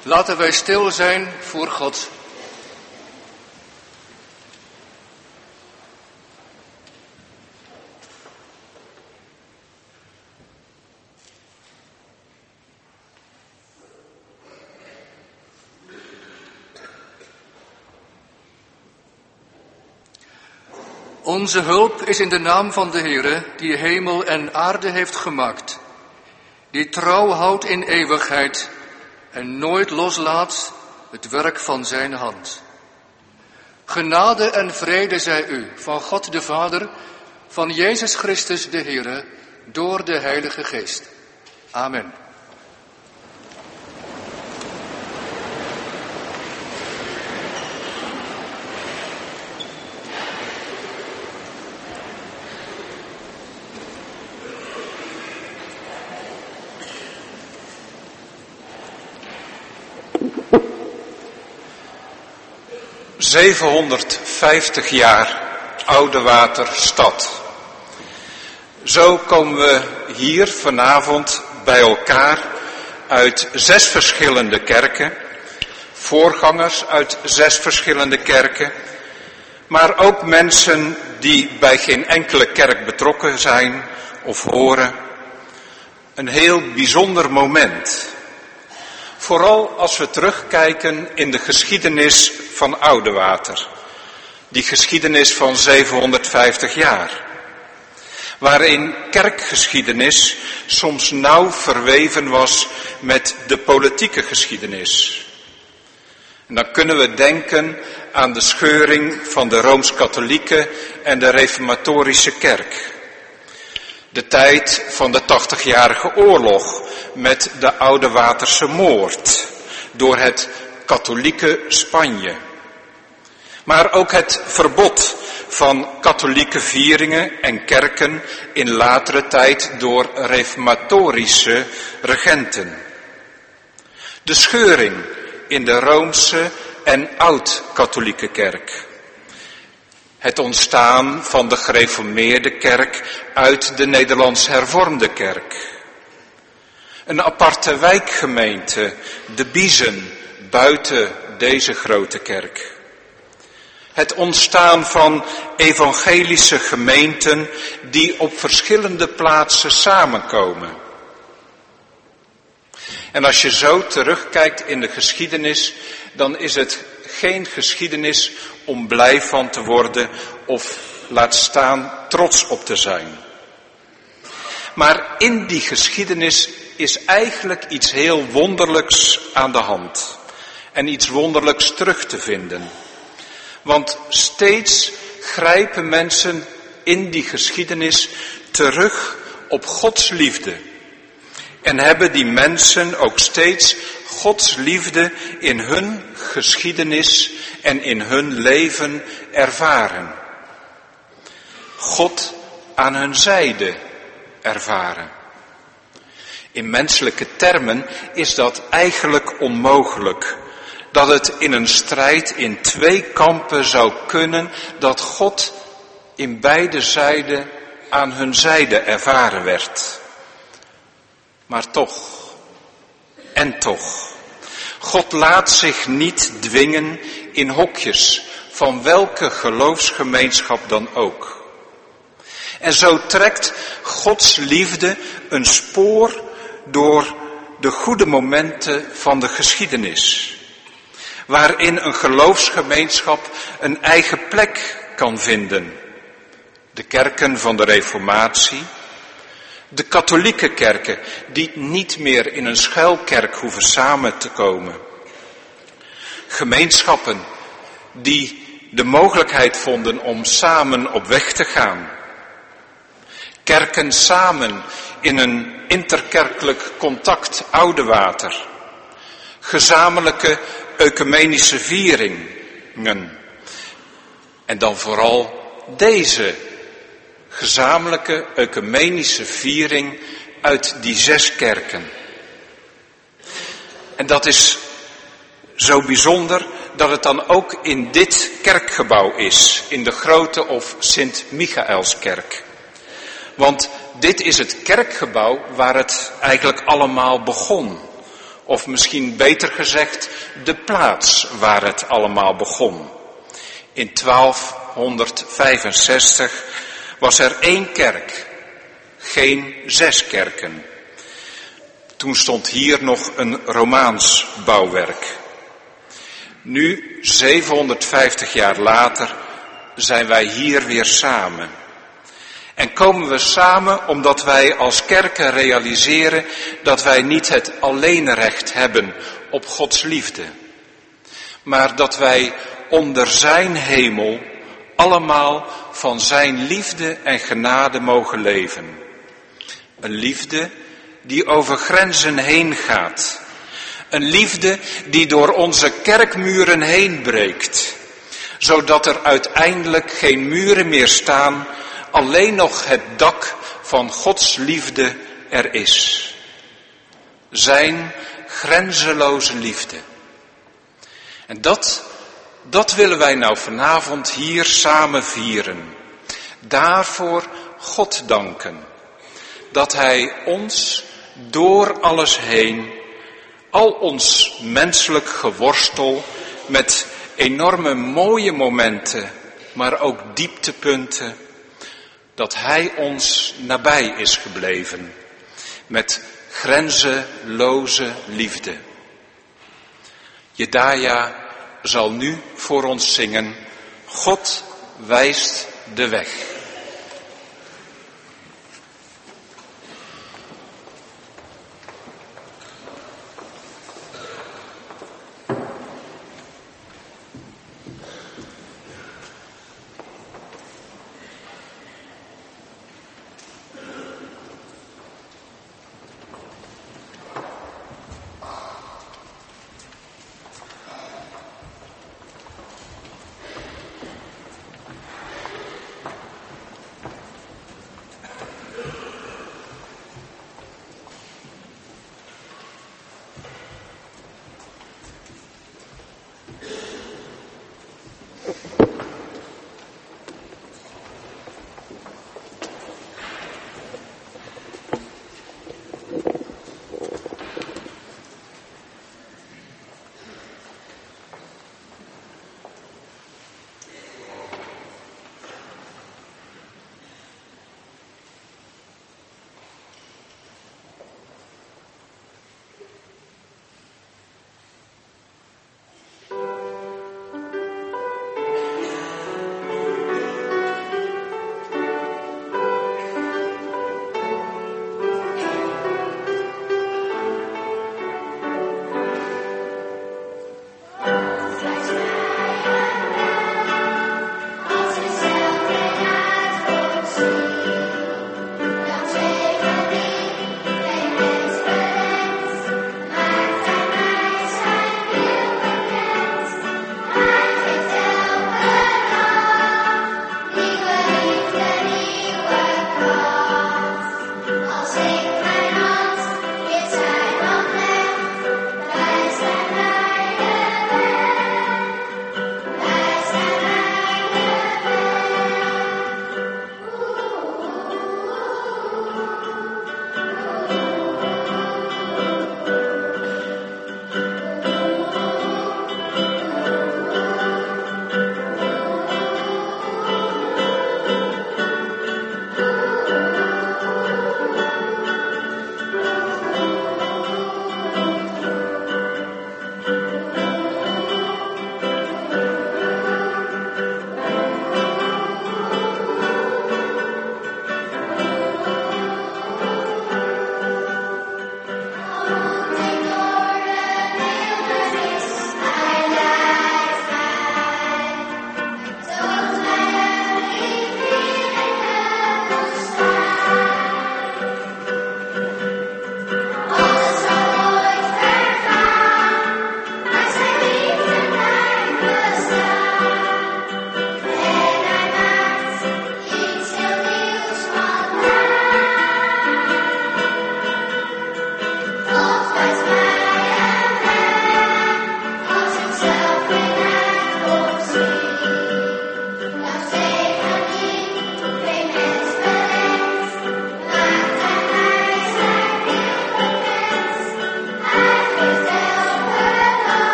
Laten wij stil zijn voor God. Onze hulp is in de naam van de Heere, die hemel en aarde heeft gemaakt, die trouw houdt in eeuwigheid en nooit loslaat het werk van zijn hand. Genade en vrede zij u van God de Vader, van Jezus Christus de Heere, door de Heilige Geest. Amen. ...750 jaar Oudewater-stad. Zo komen we hier vanavond bij elkaar uit 6 verschillende kerken, voorgangers uit 6 verschillende kerken, maar ook mensen die bij geen enkele kerk betrokken zijn of horen. Een heel bijzonder moment. Vooral als we terugkijken in de geschiedenis van Oudewater. Die geschiedenis van 750 jaar. Waarin kerkgeschiedenis soms nauw verweven was met de politieke geschiedenis. En dan kunnen we denken aan de scheuring van de Rooms-Katholieke en de Reformatorische kerk. De tijd van de 80-jarige oorlog met de Oudewaterse moord door het katholieke Spanje. Maar ook het verbod van katholieke vieringen en kerken in latere tijd door reformatorische regenten. De scheuring in de Roomse en oud-katholieke kerk. Het ontstaan van de gereformeerde kerk uit de Nederlands hervormde kerk. Een aparte wijkgemeente, de Biezen, buiten deze grote kerk. Het ontstaan van evangelische gemeenten die op verschillende plaatsen samenkomen. En als je zo terugkijkt in de geschiedenis, dan is het geen geschiedenis om blij van te worden of laat staan trots op te zijn. Maar in die geschiedenis is eigenlijk iets heel wonderlijks aan de hand. En iets wonderlijks terug te vinden. Want steeds grijpen mensen in die geschiedenis terug op Gods liefde. En hebben die mensen ook steeds Gods liefde in hun geschiedenis en in hun leven ervaren. God aan hun zijde ervaren. In menselijke termen is dat eigenlijk onmogelijk. Dat het in een strijd in 2 kampen zou kunnen dat God in beide zijden aan hun zijde ervaren werd. Maar toch, en toch, God laat zich niet dwingen in hokjes van welke geloofsgemeenschap dan ook. En zo trekt Gods liefde een spoor door de goede momenten van de geschiedenis. Waarin een geloofsgemeenschap een eigen plek kan vinden. De kerken van de Reformatie. De katholieke kerken die niet meer in een schuilkerk hoeven samen te komen. Gemeenschappen die de mogelijkheid vonden om samen op weg te gaan. Kerken samen in een interkerkelijk contact Oudewater. Gezamenlijke ecumenische vieringen. En dan vooral deze gezamenlijke ecumenische viering uit die 6 kerken. En dat is zo bijzonder dat het dan ook in dit kerkgebouw is, in de grote of Sint-Michaelskerk. Want dit is het kerkgebouw waar het eigenlijk allemaal begon. Of misschien beter gezegd, de plaats waar het allemaal begon. In 1265 was er 1 kerk, geen 6 kerken. Toen stond hier nog een Romaans bouwwerk. Nu, 750 jaar later, zijn wij hier weer samen. En komen we samen omdat wij als kerken realiseren dat wij niet het alleenrecht hebben op Gods liefde. Maar dat wij onder zijn hemel allemaal van zijn liefde en genade mogen leven. Een liefde die over grenzen heen gaat. Een liefde die door onze kerkmuren heen breekt. Zodat er uiteindelijk geen muren meer staan, alleen nog het dak van Gods liefde er is. Zijn grenzeloze liefde. En dat willen wij nou vanavond hier samen vieren. Daarvoor God danken. Dat Hij ons door alles heen, al ons menselijk geworstel met enorme mooie momenten, maar ook dieptepunten, dat Hij ons nabij is gebleven met grenzeloze liefde. Jedaja zal nu voor ons zingen, God wijst de weg.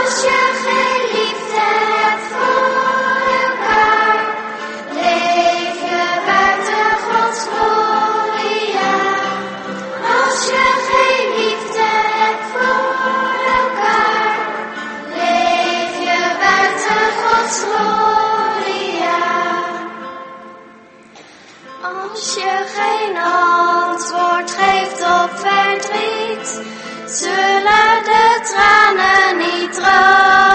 Als je geen liefde hebt voor elkaar, leef je buiten Gods gloria. Als je geen liefde hebt voor elkaar, leef je buiten Gods gloria. Als je geen antwoord geeft op verdriet, zullen de tranen niet drogen.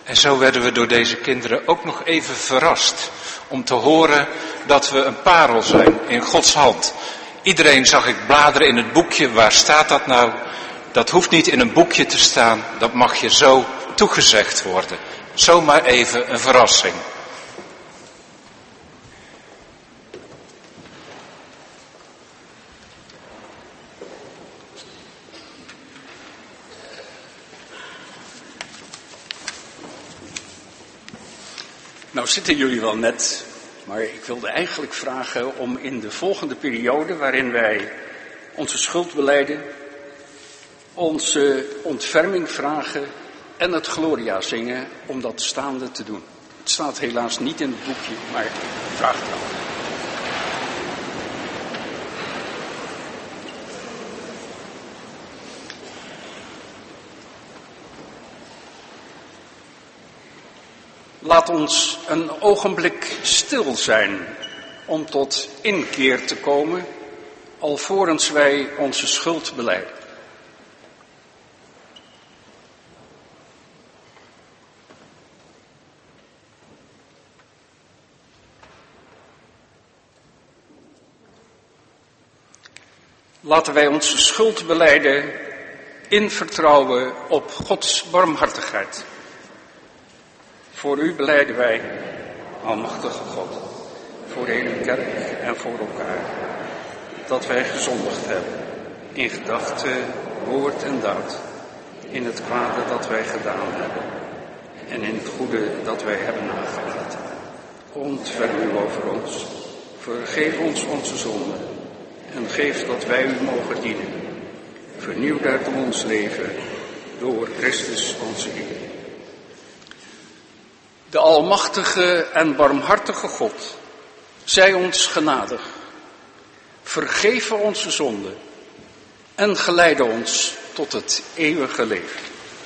En zo werden we door deze kinderen ook nog even verrast om te horen dat we een parel zijn in Gods hand. Iedereen zag ik bladeren in het boekje, waar staat dat nou? Dat hoeft niet in een boekje te staan, dat mag je zo toegezegd worden. Zomaar even een verrassing. Nou zitten jullie wel net, maar ik wilde eigenlijk vragen om in de volgende periode waarin wij onze schuld belijden, onze ontferming vragen en het Gloria zingen, om dat staande te doen. Het staat helaas niet in het boekje, maar ik vraag het wel. Laat ons een ogenblik stil zijn om tot inkeer te komen, alvorens wij onze schuld belijden. Laten wij onze schuld belijden in vertrouwen op Gods barmhartigheid. Voor u belijden wij, almachtige God, voor de hele kerk en voor elkaar, dat wij gezondigd hebben, in gedachte, woord en daad, in het kwade dat wij gedaan hebben, en in het goede dat wij hebben nagelaten. Ontferm u over ons, vergeef ons onze zonden, en geef dat wij u mogen dienen. Vernieuw daartoe ons leven, door Christus onze Heer. De almachtige en barmhartige God, zij ons genadig, vergeven onze zonden en geleide ons tot het eeuwige leven.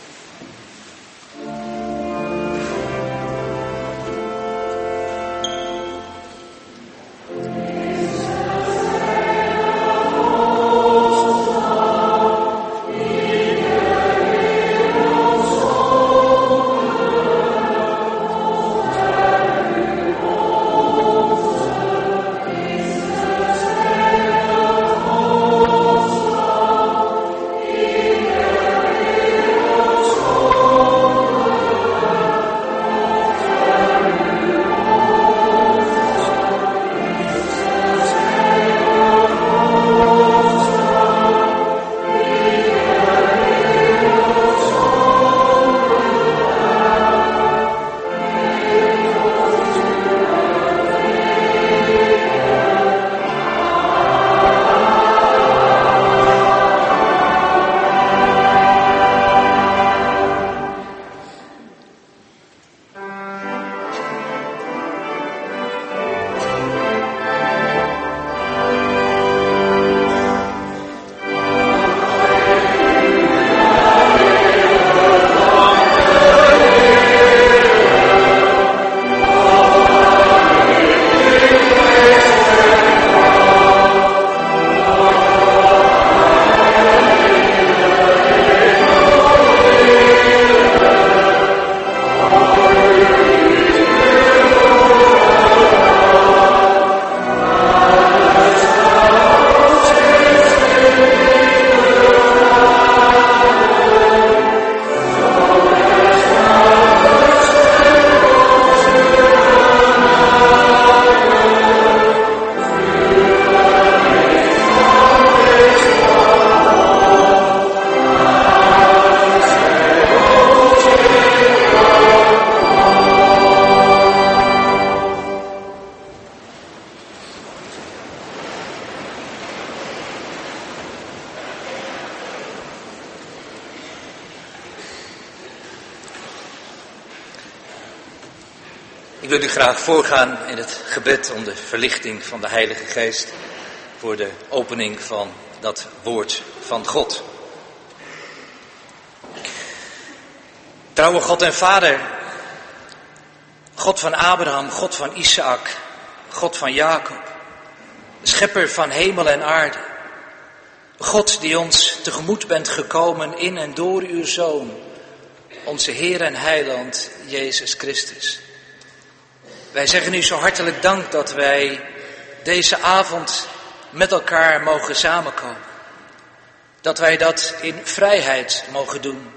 Ik wil u graag voorgaan in het gebed om de verlichting van de Heilige Geest voor de opening van dat woord van God. Trouwe God en Vader, God van Abraham, God van Isaac, God van Jacob, schepper van hemel en aarde. God die ons tegemoet bent gekomen in en door uw Zoon, onze Heer en Heiland, Jezus Christus. Wij zeggen u zo hartelijk dank dat wij deze avond met elkaar mogen samenkomen. Dat wij dat in vrijheid mogen doen.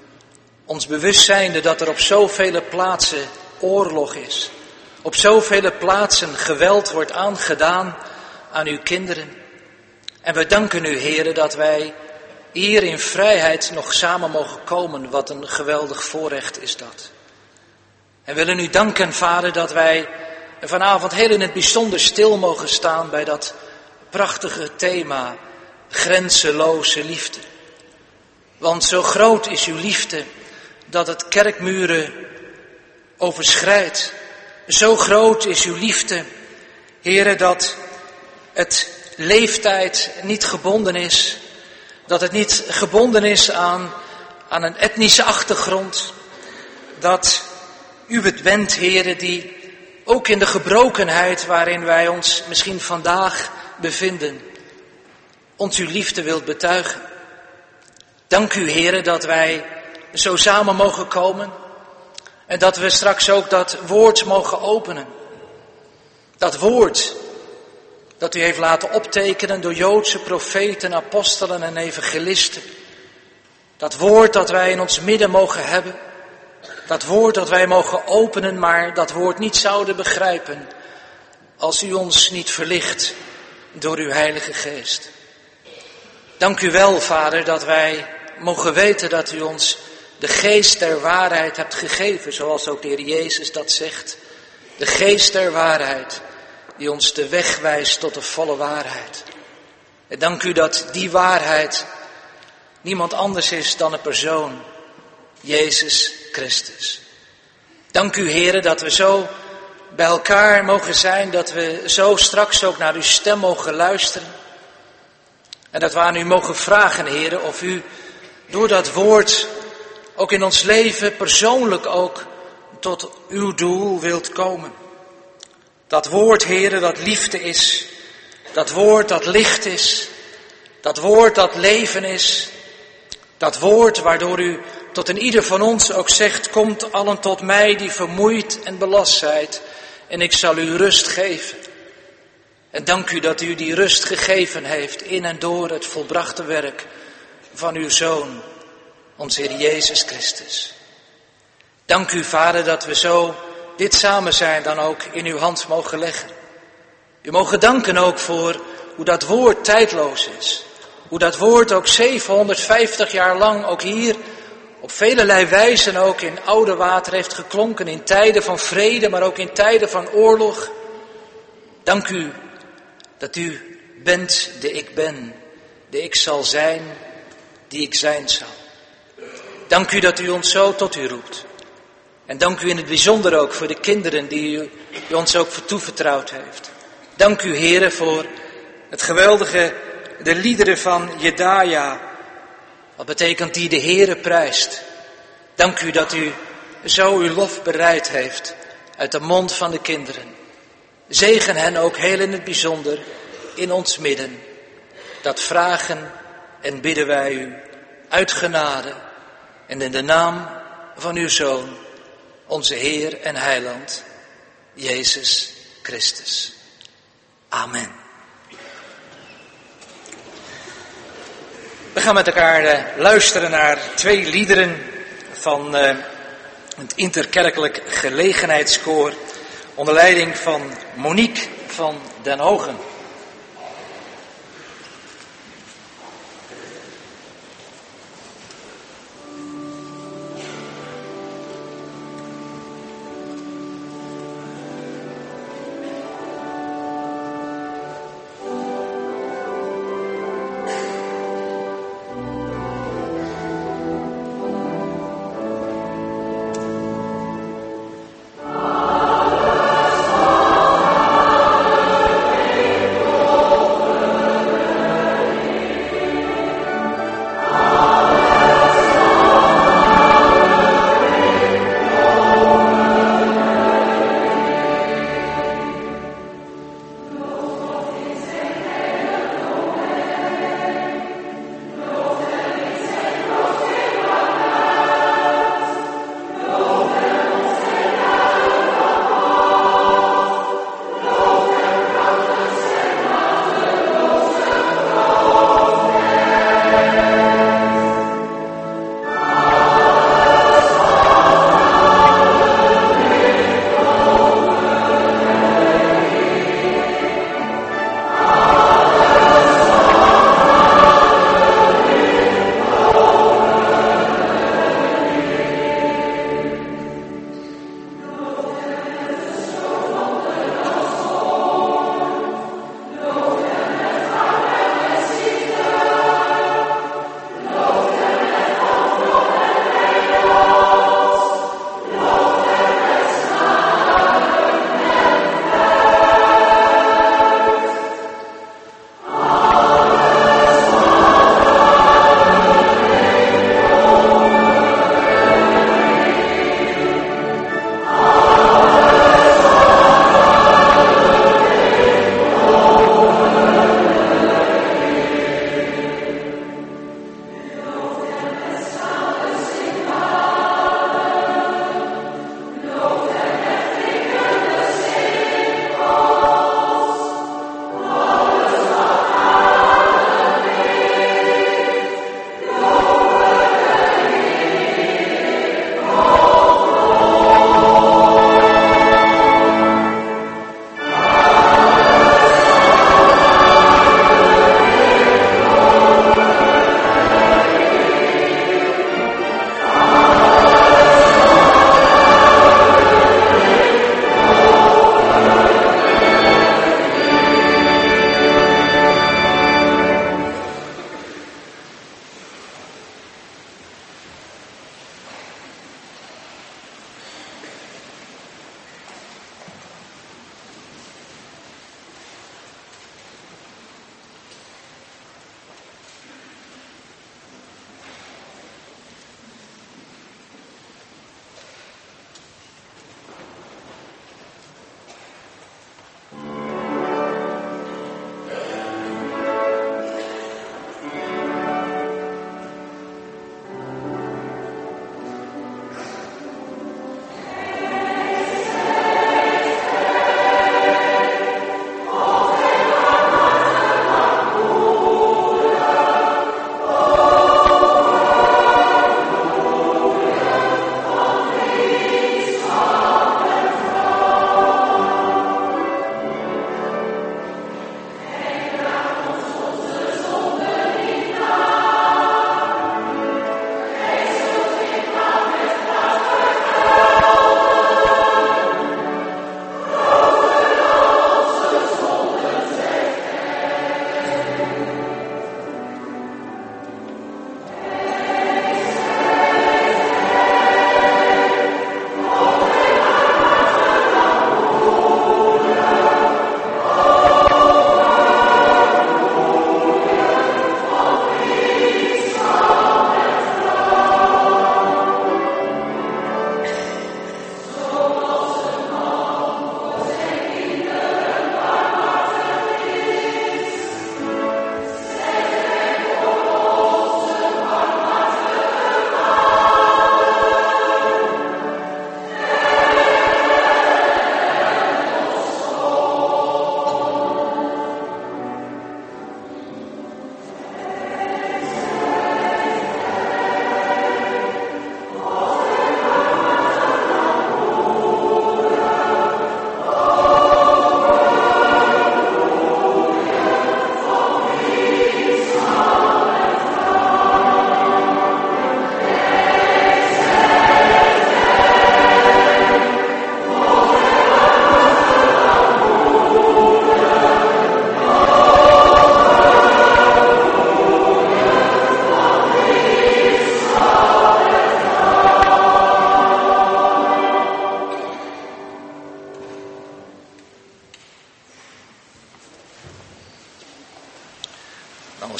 Ons bewust zijnde dat er op zoveel plaatsen oorlog is. Op zoveel plaatsen geweld wordt aangedaan aan uw kinderen. En we danken u, Heere, dat wij hier in vrijheid nog samen mogen komen. Wat een geweldig voorrecht is dat. En willen u danken, Vader, dat wij vanavond heel in het bijzonder stil mogen staan bij dat prachtige thema, grenzeloze liefde. Want zo groot is uw liefde dat het kerkmuren overschrijdt. Zo groot is uw liefde, Heere, dat het leeftijd niet gebonden is. Dat het niet gebonden is aan een etnische achtergrond. Dat u het bent, Heere, die ook in de gebrokenheid waarin wij ons misschien vandaag bevinden, ons uw liefde wilt betuigen. Dank u, Heere, dat wij zo samen mogen komen en dat we straks ook dat woord mogen openen. Dat woord dat u heeft laten optekenen door Joodse profeten, apostelen en evangelisten. Dat woord dat wij in ons midden mogen hebben. Dat woord dat wij mogen openen, maar dat woord niet zouden begrijpen als u ons niet verlicht door uw Heilige Geest. Dank u wel, Vader, dat wij mogen weten dat u ons de geest der waarheid hebt gegeven, zoals ook de Heer Jezus dat zegt. De geest der waarheid die ons de weg wijst tot de volle waarheid. En dank u dat die waarheid niemand anders is dan een persoon, Jezus Christus. Dank u, Heere, dat we zo bij elkaar mogen zijn, dat we zo straks ook naar uw stem mogen luisteren. En dat we aan u mogen vragen, Heere, of u door dat woord ook in ons leven persoonlijk ook tot uw doel wilt komen. Dat woord, Heere, dat liefde is. Dat woord dat licht is. Dat woord dat leven is. Dat woord waardoor u tot in ieder van ons ook zegt, komt allen tot mij die vermoeid en belast zijt en ik zal u rust geven. En dank u dat u die rust gegeven heeft in en door het volbrachte werk van uw Zoon, onze Heer Jezus Christus. Dank u, Vader, dat we zo dit samen zijn dan ook in uw hand mogen leggen. U mogen danken ook voor hoe dat woord tijdloos is. Hoe dat woord ook 750 jaar lang ook hier op velelei wijzen ook in oude water heeft geklonken. In tijden van vrede, maar ook in tijden van oorlog. Dank u dat u bent de ik ben. De ik zal zijn die ik zijn zal. Dank u dat u ons zo tot u roept. En dank u in het bijzonder ook voor de kinderen die u ons ook toevertrouwd heeft. Dank u, Heere, voor het geweldige, de liederen van Jedaja. Wat betekent die de Heere prijst. Dank u dat u zo uw lof bereid heeft uit de mond van de kinderen. Zegen hen ook heel in het bijzonder in ons midden. Dat vragen en bidden wij u uit genade en in de naam van uw Zoon, onze Heer en Heiland, Jezus Christus. Amen. We gaan met elkaar luisteren naar 2 liederen van het interkerkelijk gelegenheidskoor onder leiding van Monique van den Hogen. Amen.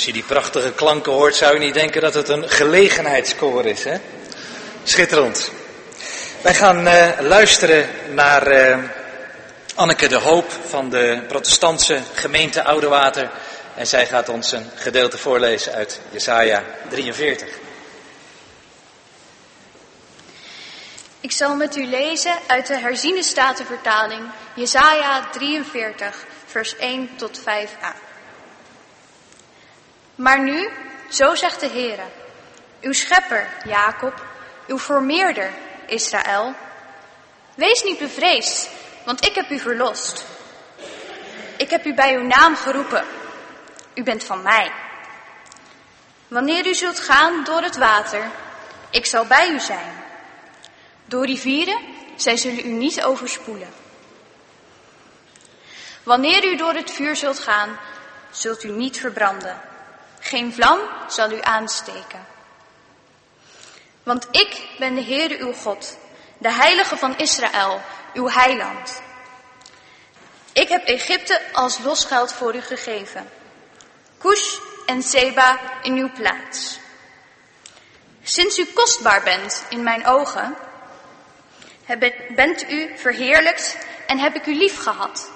je die prachtige klanken hoort, zou je niet denken dat het een gelegenheidskoor is, hè? Schitterend. Wij gaan luisteren naar Anneke de Hoop van de protestantse gemeente Oudewater. En zij gaat ons een gedeelte voorlezen uit Jesaja 43. Ik zal met u lezen uit de herziene statenvertaling Jesaja 43, vers 1 tot 5a. Maar nu, zo zegt de Heere, uw schepper Jacob, uw formeerder Israël, wees niet bevreesd, want ik heb u verlost. Ik heb u bij uw naam geroepen. U bent van mij. Wanneer u zult gaan door het water, ik zal bij u zijn. Door rivieren, zij zullen u niet overspoelen. Wanneer u door het vuur zult gaan, zult u niet verbranden. Geen vlam zal u aansteken. Want ik ben de Heere uw God, de Heilige van Israël, uw heiland. Ik heb Egypte als losgeld voor u gegeven. Cush en Seba in uw plaats. Sinds u kostbaar bent in mijn ogen, bent u verheerlijkt en heb ik u lief gehad.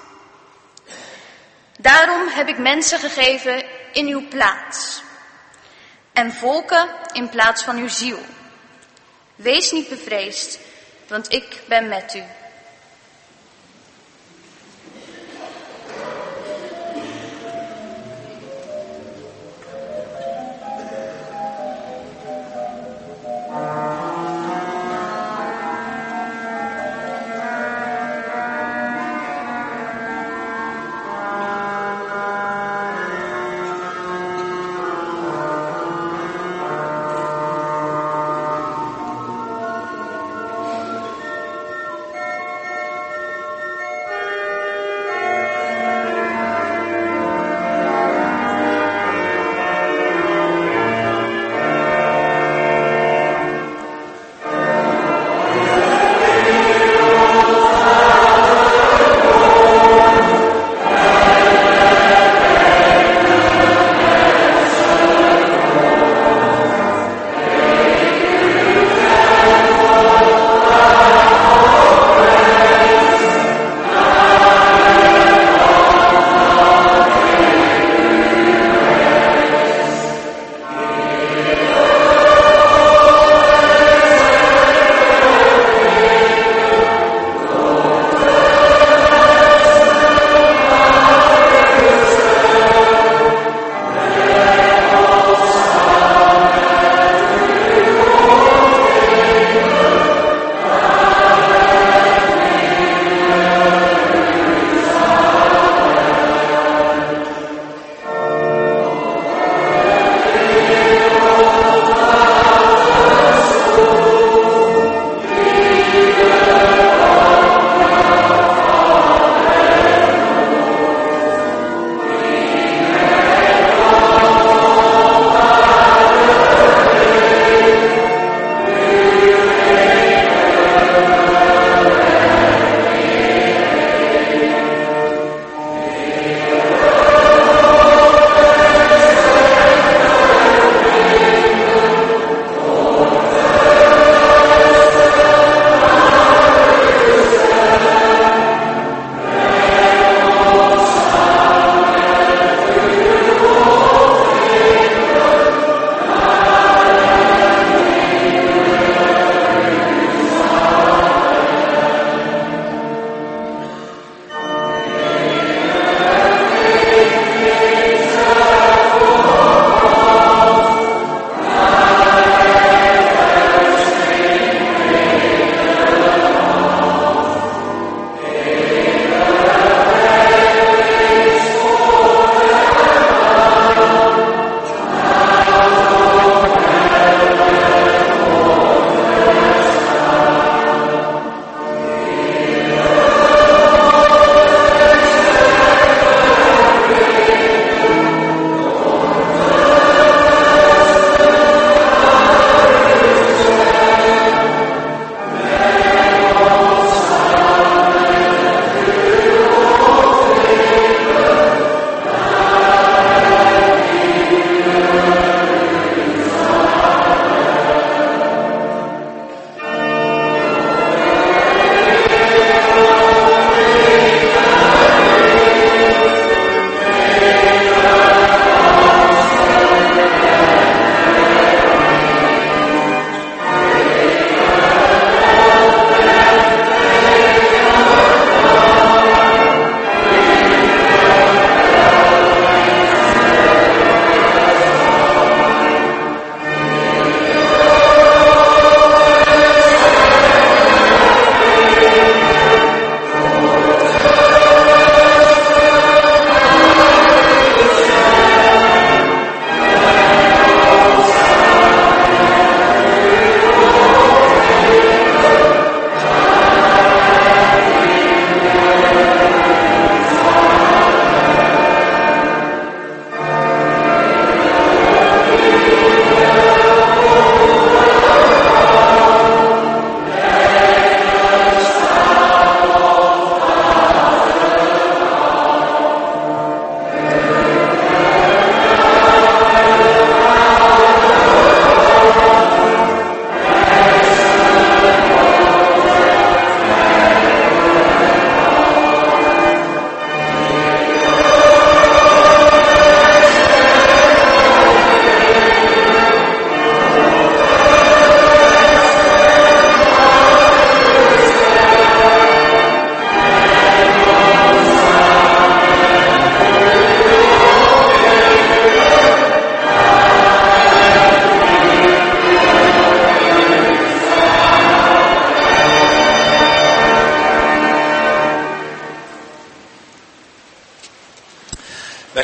Daarom heb ik mensen gegeven in uw plaats en volken in plaats van uw ziel. Wees niet bevreesd, want ik ben met u.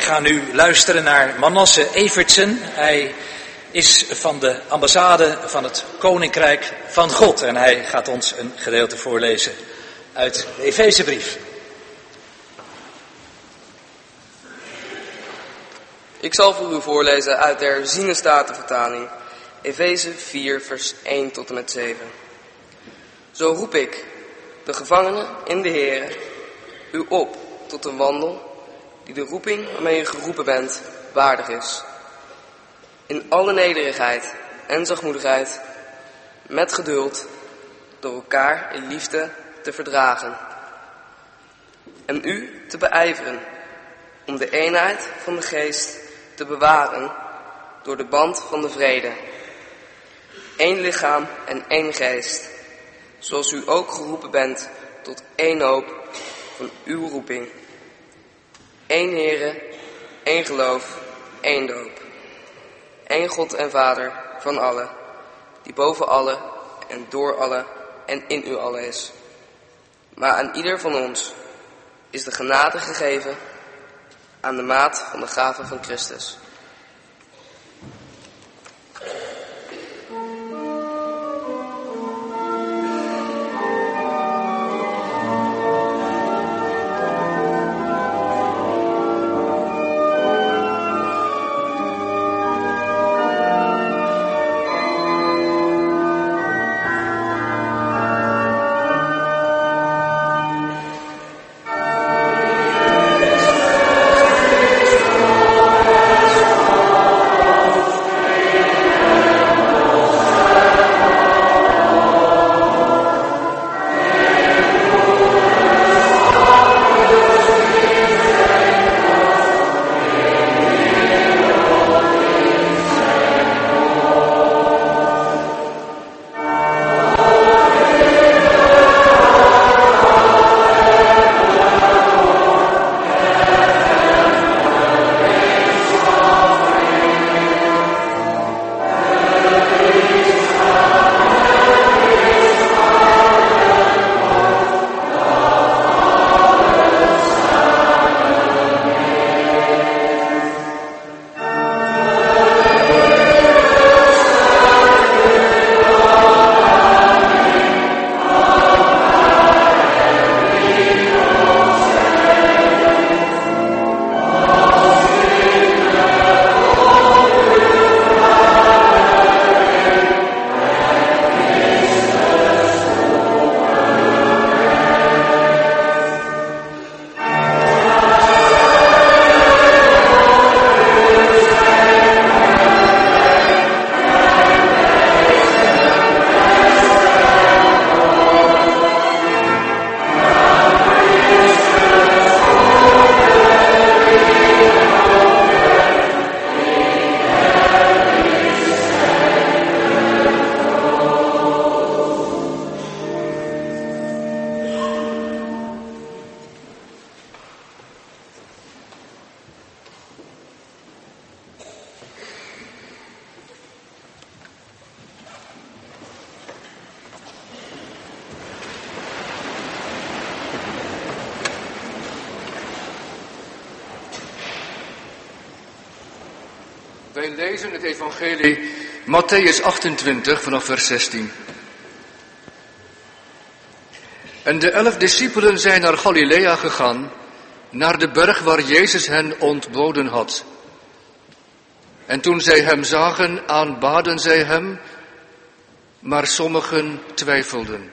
ga nu luisteren naar Manasse Evertsen. Hij is van de ambassade van het Koninkrijk van God. En hij gaat ons een gedeelte voorlezen uit de Efezebrief. Ik zal voor u voorlezen uit de herziene statenvertaling, Efeze 4, vers 1 tot en met 7. Zo roep ik, de gevangenen in de Here, u op tot een wandel die de roeping waarmee u geroepen bent waardig is. In alle nederigheid en zachtmoedigheid, met geduld, door elkaar in liefde te verdragen. En u te beijveren om de eenheid van de geest te bewaren door de band van de vrede. Eén lichaam en één geest, zoals u ook geroepen bent tot één hoop van uw roeping. Eén Heere, één geloof, één doop. Eén God en Vader van allen, die boven allen en door allen en in u allen is. Maar aan ieder van ons is de genade gegeven aan de maat van de gave van Christus. Wij lezen het evangelie Mattheüs 28 vanaf vers 16. En de 11 discipelen zijn naar Galilea gegaan, naar de berg waar Jezus hen ontboden had. En toen zij hem zagen, aanbaden zij hem, maar sommigen twijfelden.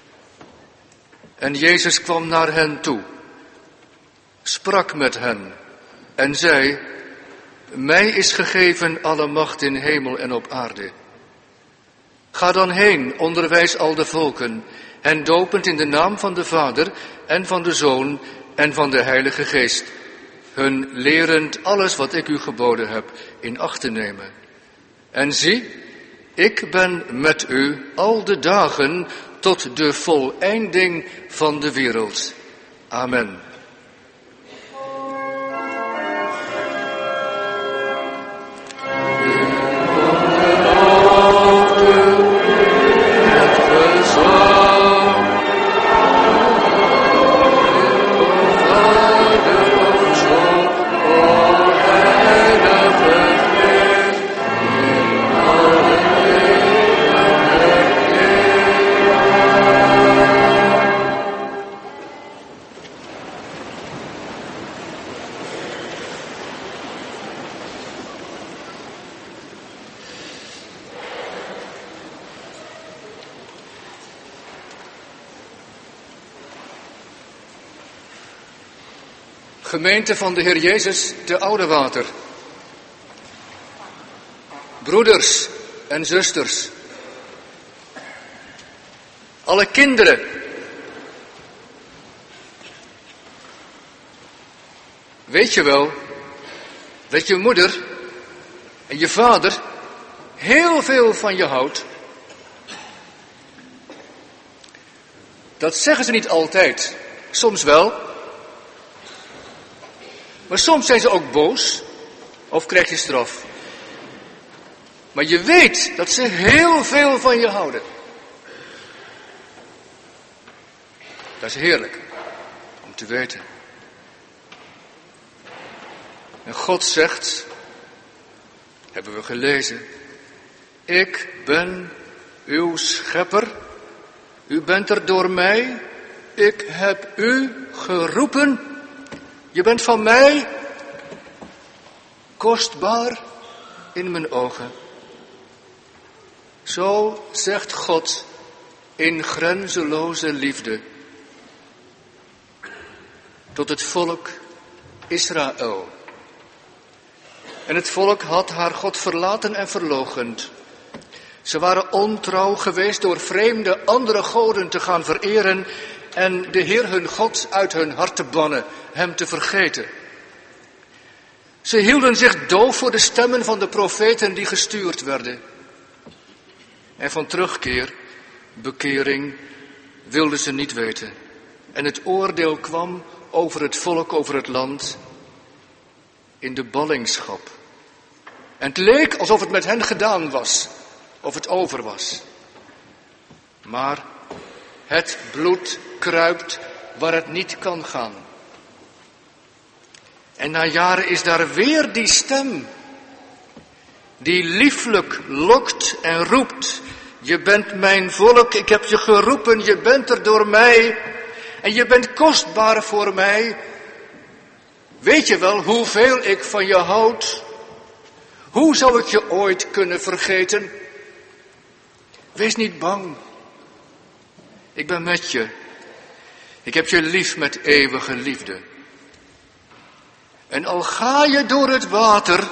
En Jezus kwam naar hen toe, sprak met hen en zei: Mij is gegeven alle macht in hemel en op aarde. Ga dan heen, onderwijs al de volken, hen dopend in de naam van de Vader en van de Zoon en van de Heilige Geest, hun lerend alles wat ik u geboden heb in acht te nemen. En zie, ik ben met u al de dagen tot de voleinding van de wereld. Amen. Oh Gemeente van de Heer Jezus te Oudewater. Broeders en zusters. Alle kinderen. Weet je wel dat je moeder en je vader heel veel van je houdt? Dat zeggen ze niet altijd. Soms wel. Maar soms zijn ze ook boos of krijg je straf. Maar je weet dat ze heel veel van je houden. Dat is heerlijk om te weten. En God zegt, hebben we gelezen, ik ben uw schepper, u bent er door mij, ik heb u geroepen, je bent van mij, kostbaar in mijn ogen. Zo zegt God in grenzeloze liefde tot het volk Israël. En het volk had haar God verlaten en verloochend. Ze waren ontrouw geweest door vreemde andere goden te gaan vereren en de Heer hun God uit hun hart te bannen, hem te vergeten. Ze hielden zich doof voor de stemmen van de profeten die gestuurd werden. En van terugkeer, bekering, wilden ze niet weten. En het oordeel kwam over het volk, over het land, in de ballingschap. En het leek alsof het met hen gedaan was, of het over was. Maar het bloed kruipt waar het niet kan gaan. En na jaren is daar weer die stem, die lieflijk lokt en roept. Je bent mijn volk, ik heb je geroepen, je bent er door mij. En je bent kostbaar voor mij. Weet je wel hoeveel ik van je houd? Hoe zou ik je ooit kunnen vergeten? Wees niet bang. Ik ben met je. Ik heb je lief met eeuwige liefde. En al ga je door het water,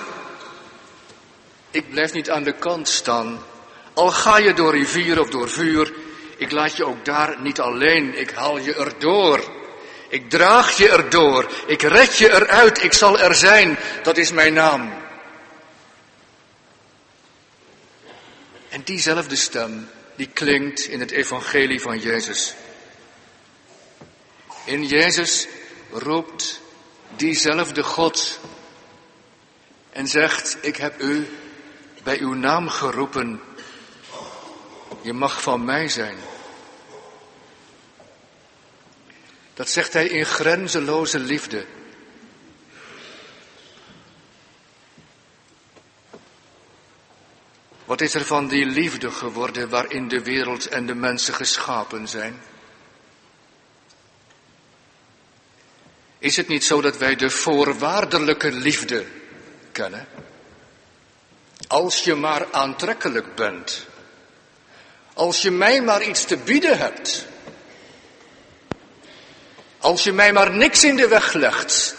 ik blijf niet aan de kant staan. Al ga je door rivier of door vuur, ik laat je ook daar niet alleen. Ik haal je erdoor. Ik draag je erdoor. Ik red je eruit. Ik zal er zijn. Dat is mijn naam. En diezelfde stem, die klinkt in het evangelie van Jezus. In Jezus roept diezelfde God en zegt, ik heb u bij uw naam geroepen. Je mag van mij zijn. Dat zegt hij in grenzeloze liefde. Wat is er van die liefde geworden waarin de wereld en de mensen geschapen zijn? Is het niet zo dat wij de voorwaardelijke liefde kennen? Als je maar aantrekkelijk bent. Als je mij maar iets te bieden hebt. Als je mij maar niks in de weg legt.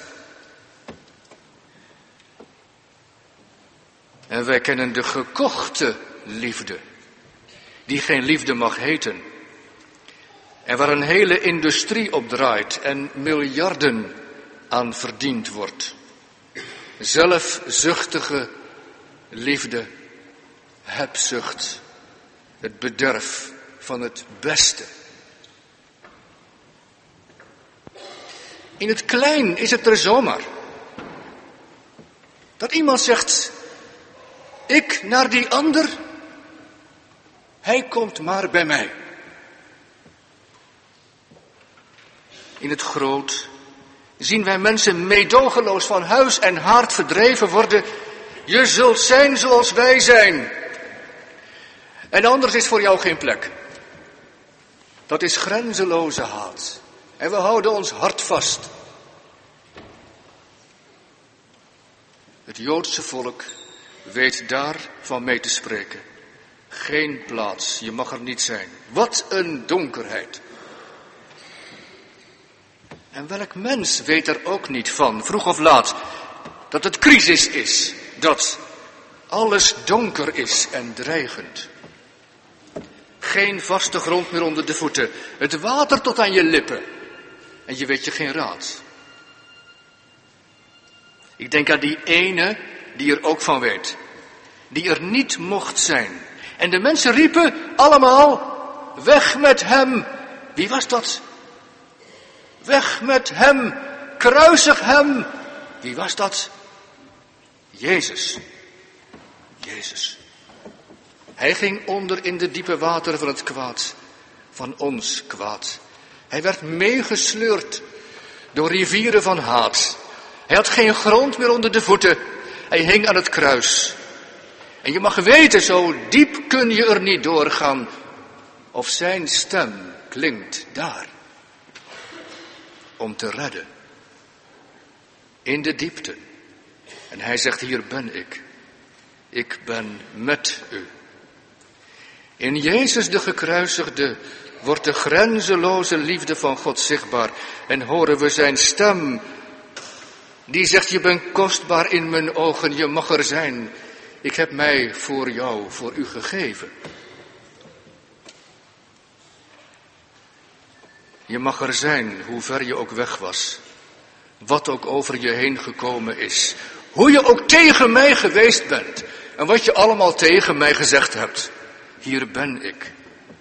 En wij kennen de gekochte liefde, die geen liefde mag heten. En waar een hele industrie op draait en miljarden aan verdiend wordt. Zelfzuchtige liefde, hebzucht, het bederf van het beste. In het klein is het er zomaar. Dat iemand zegt, ik naar die ander, hij komt maar bij mij. In het groot zien wij mensen meedogenloos van huis en haard verdreven worden. Je zult zijn zoals wij zijn. En anders is voor jou geen plek. Dat is grenzeloze haat. En we houden ons hart vast. Het Joodse volk weet daar van mee te spreken. Geen plaats, je mag er niet zijn. Wat een donkerheid. En welk mens weet er ook niet van, vroeg of laat, dat het crisis is, dat alles donker is en dreigend. Geen vaste grond meer onder de voeten, het water tot aan je lippen en je weet je geen raad. Ik denk aan die ene die er ook van weet, die er niet mocht zijn. En de mensen riepen allemaal, weg met hem. Wie was dat? Weg met hem, kruisig hem. Wie was dat? Jezus. Jezus. Hij ging onder in de diepe wateren van het kwaad, van ons kwaad. Hij werd meegesleurd door rivieren van haat. Hij had geen grond meer onder de voeten. Hij hing aan het kruis. En je mag weten, zo diep kun je er niet doorgaan, of zijn stem klinkt daar. Om te redden. In de diepte. En hij zegt, hier ben ik. Ik ben met u. In Jezus de gekruisigde wordt de grenzeloze liefde van God zichtbaar. En horen we zijn stem. Die zegt, je bent kostbaar in mijn ogen, je mag er zijn. Ik heb mij voor jou, voor u gegeven. Je mag er zijn, hoe ver je ook weg was. Wat ook over je heen gekomen is. Hoe je ook tegen mij geweest bent. En wat je allemaal tegen mij gezegd hebt. Hier ben ik.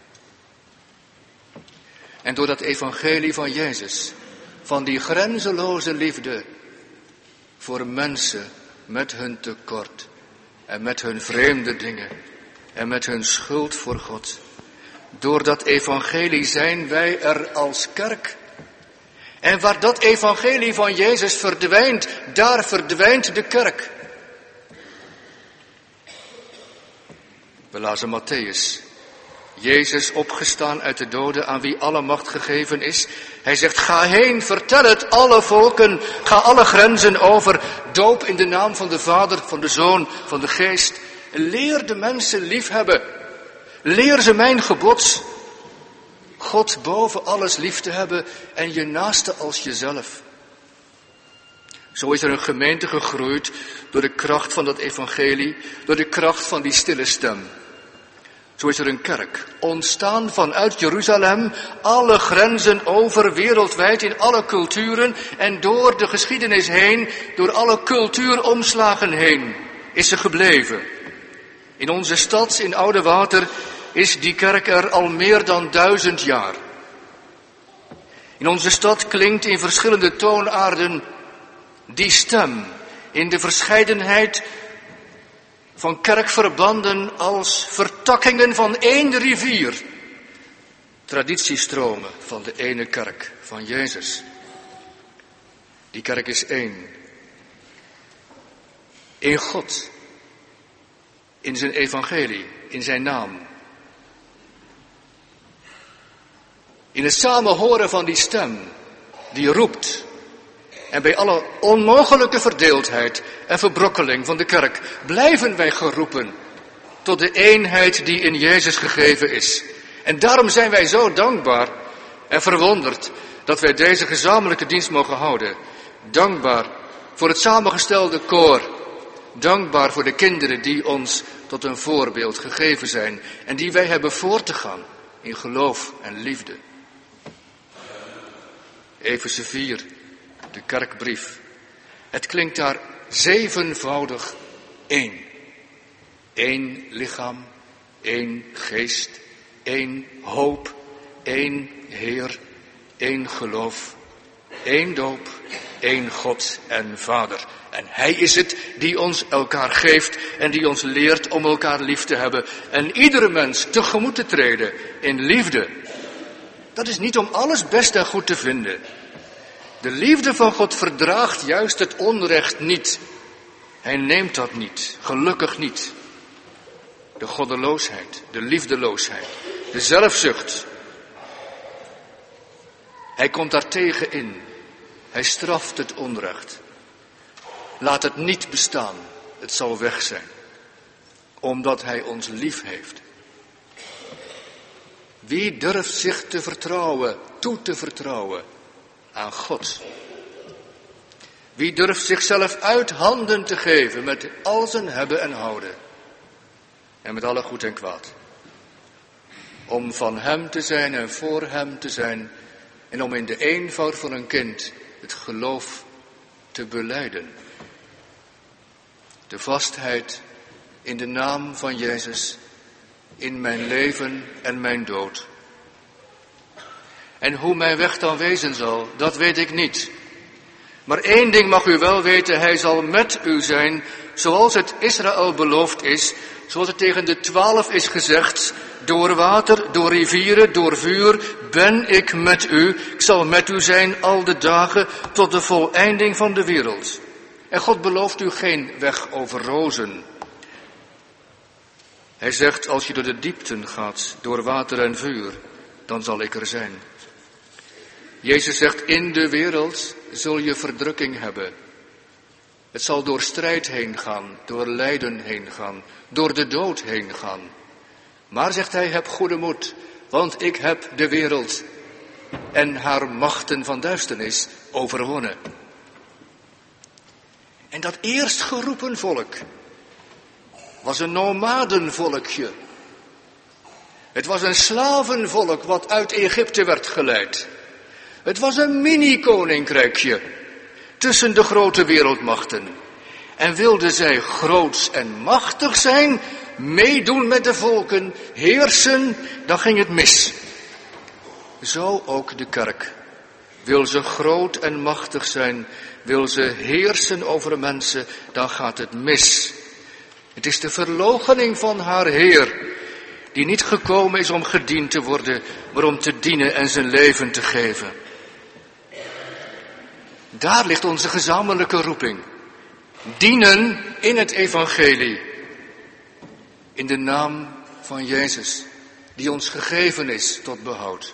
En door dat evangelie van Jezus, van die grenzeloze liefde voor mensen met hun tekort en met hun vreemde dingen en met hun schuld voor God. Door dat evangelie zijn wij er als kerk. En waar dat evangelie van Jezus verdwijnt, daar verdwijnt de kerk. We lazen Mattheüs. Jezus opgestaan uit de doden, aan wie alle macht gegeven is. Hij zegt, ga heen, vertel het alle volken, ga alle grenzen over. Doop in de naam van de Vader, van de Zoon, van de Geest. Leer de mensen liefhebben. Leer ze mijn gebod. God boven alles lief te hebben en je naaste als jezelf. Zo is er een gemeente gegroeid door de kracht van dat evangelie, door de kracht van die stille stem. Zo is er een kerk ontstaan vanuit Jeruzalem, alle grenzen over, wereldwijd, in alle culturen en door de geschiedenis heen, door alle cultuuromslagen heen, is ze gebleven. In onze stad, in Oudewater, is die kerk er al meer dan 1000 jaar. In onze stad klinkt in verschillende toonaarden die stem in de verscheidenheid van kerkverbanden als vertakkingen van één rivier. Traditiestromen van de ene kerk, van Jezus. Die kerk is één. In God. In zijn evangelie, in zijn naam. In het samenhoren van die stem, die roept. En bij alle onmogelijke verdeeldheid en verbrokkeling van de kerk blijven wij geroepen tot de eenheid die in Jezus gegeven is. En daarom zijn wij zo dankbaar en verwonderd dat wij deze gezamenlijke dienst mogen houden. Dankbaar voor het samengestelde koor. Dankbaar voor de kinderen die ons tot een voorbeeld gegeven zijn en die wij hebben voor te gaan in geloof en liefde. Efeze 4. De kerkbrief. Het klinkt daar zevenvoudig één. Eén lichaam, één geest, één hoop, één Heer, één geloof, één doop, één God en Vader. En Hij is het die ons elkaar geeft en die ons leert om elkaar lief te hebben en iedere mens tegemoet te treden in liefde. Dat is niet om alles best en goed te vinden. De liefde van God verdraagt juist het onrecht niet. Hij neemt dat niet, gelukkig niet. De goddeloosheid, de liefdeloosheid, de zelfzucht. Hij komt daartegen in. Hij straft het onrecht. Laat het niet bestaan, het zal weg zijn. Omdat Hij ons lief heeft. Wie durft zich te vertrouwen, toe te vertrouwen aan God? Wie durft zichzelf uit handen te geven met al zijn hebben en houden en met alle goed en kwaad? Om van hem te zijn en voor hem te zijn en om in de eenvoud van een kind het geloof te belijden. De vastheid in de naam van Jezus in mijn leven en mijn dood. En hoe mijn weg dan wezen zal, dat weet ik niet. Maar één ding mag u wel weten, hij zal met u zijn, zoals het Israël beloofd is, zoals het tegen de 12 is gezegd, door water, door rivieren, door vuur, ben ik met u. Ik zal met u zijn al de dagen tot de voleinding van de wereld. En God belooft u geen weg over rozen. Hij zegt, als je door de diepten gaat, door water en vuur, dan zal ik er zijn. Jezus zegt, in de wereld zul je verdrukking hebben. Het zal door strijd heen gaan, door lijden heen gaan, door de dood heen gaan. Maar, zegt hij, heb goede moed, want ik heb de wereld en haar machten van duisternis overwonnen. En dat eerst geroepen volk was een nomadenvolkje. Het was een slavenvolk wat uit Egypte werd geleid. Het was een mini-koninkrijkje tussen de grote wereldmachten. En wilden zij groots en machtig zijn, meedoen met de volken, heersen, dan ging het mis. Zo ook de kerk. Wil ze groot en machtig zijn, wil ze heersen over mensen, dan gaat het mis. Het is de verloochening van haar Heer, die niet gekomen is om gediend te worden, maar om te dienen en zijn leven te geven. Daar ligt onze gezamenlijke roeping. Dienen in het evangelie. In de naam van Jezus, die ons gegeven is tot behoud.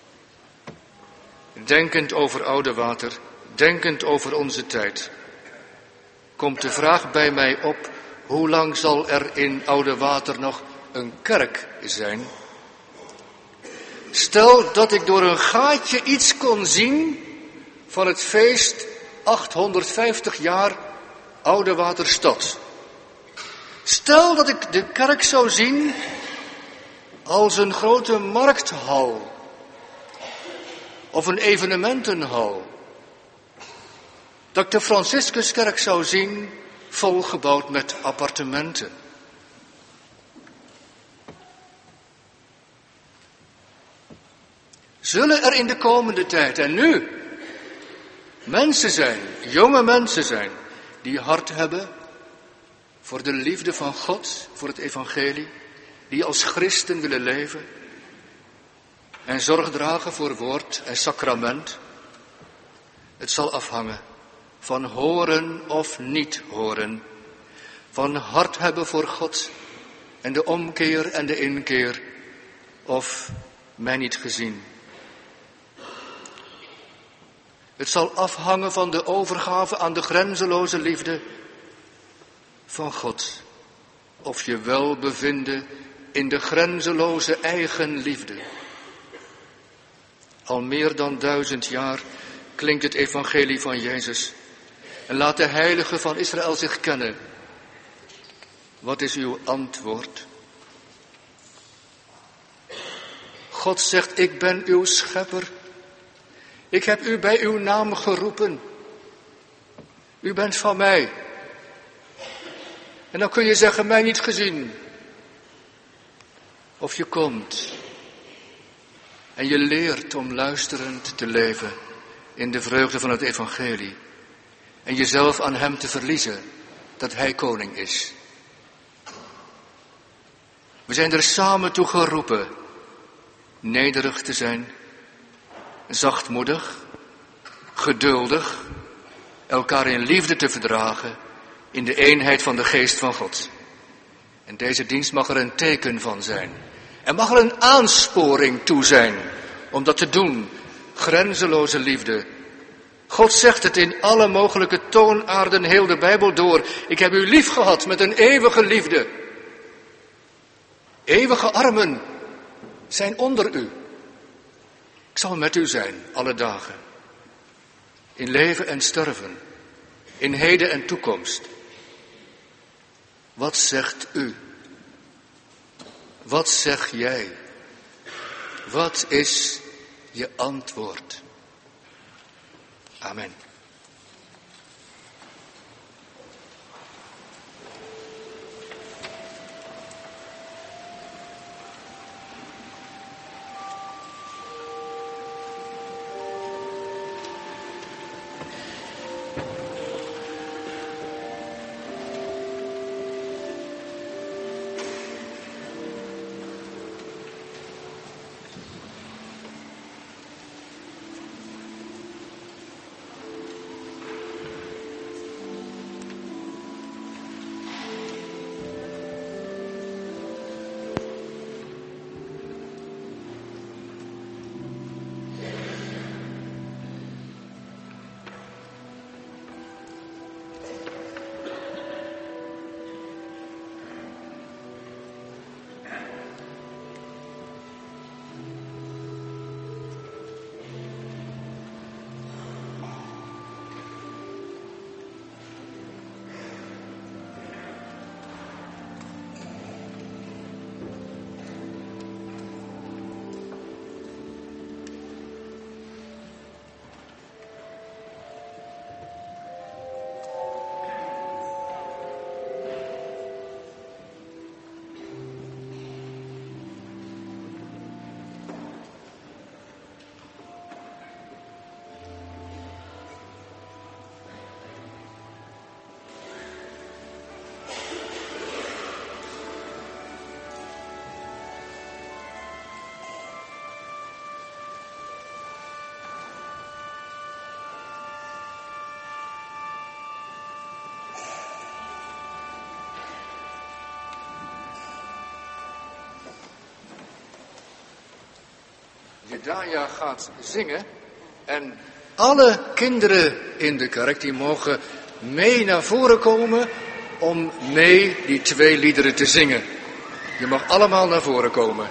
Denkend over oude water, denkend over onze tijd, komt de vraag bij mij op, hoe lang zal er in oude water nog een kerk zijn? Stel dat ik door een gaatje iets kon zien van het feest 850 jaar Oude Waterstad. Stel dat ik de kerk zou zien als een grote markthal of een evenementenhal. Dat ik de Franciscuskerk zou zien volgebouwd met appartementen. Zullen er in de komende tijd en nu mensen zijn, jonge mensen zijn, die hart hebben voor de liefde van God, voor het evangelie, die als christen willen leven en zorg dragen voor woord en sacrament? Het zal afhangen van horen of niet horen, van hart hebben voor God en de omkeer en de inkeer, of mij niet gezien. Het zal afhangen van de overgave aan de grenzeloze liefde van God. Of je wel bevinden in de grenzeloze eigen liefde. Al meer dan 1000 jaar klinkt het evangelie van Jezus. En laat de heilige van Israël zich kennen. Wat is uw antwoord? God zegt, ik ben uw schepper. Ik heb u bij uw naam geroepen. U bent van mij. En dan kun je zeggen, mij niet gezien. Of je komt. En je leert om luisterend te leven in de vreugde van het evangelie. En jezelf aan hem te verliezen, dat hij koning is. We zijn er samen toe geroepen nederig te zijn, zachtmoedig, geduldig, elkaar in liefde te verdragen, in de eenheid van de geest van God. En deze dienst mag er een teken van zijn. En mag er een aansporing toe zijn om dat te doen. Grenzeloze liefde. God zegt het in alle mogelijke toonaarden heel de Bijbel door. Ik heb u lief gehad met een eeuwige liefde. Eeuwige armen zijn onder u. Ik zal met u zijn alle dagen. in leven en sterven, in heden en toekomst. Wat zegt u? Wat zeg jij? Wat is je antwoord? Amen. Jedaja gaat zingen en alle kinderen in de kerk die mogen mee naar voren komen om mee die 2 liederen te zingen. Je mag allemaal naar voren komen.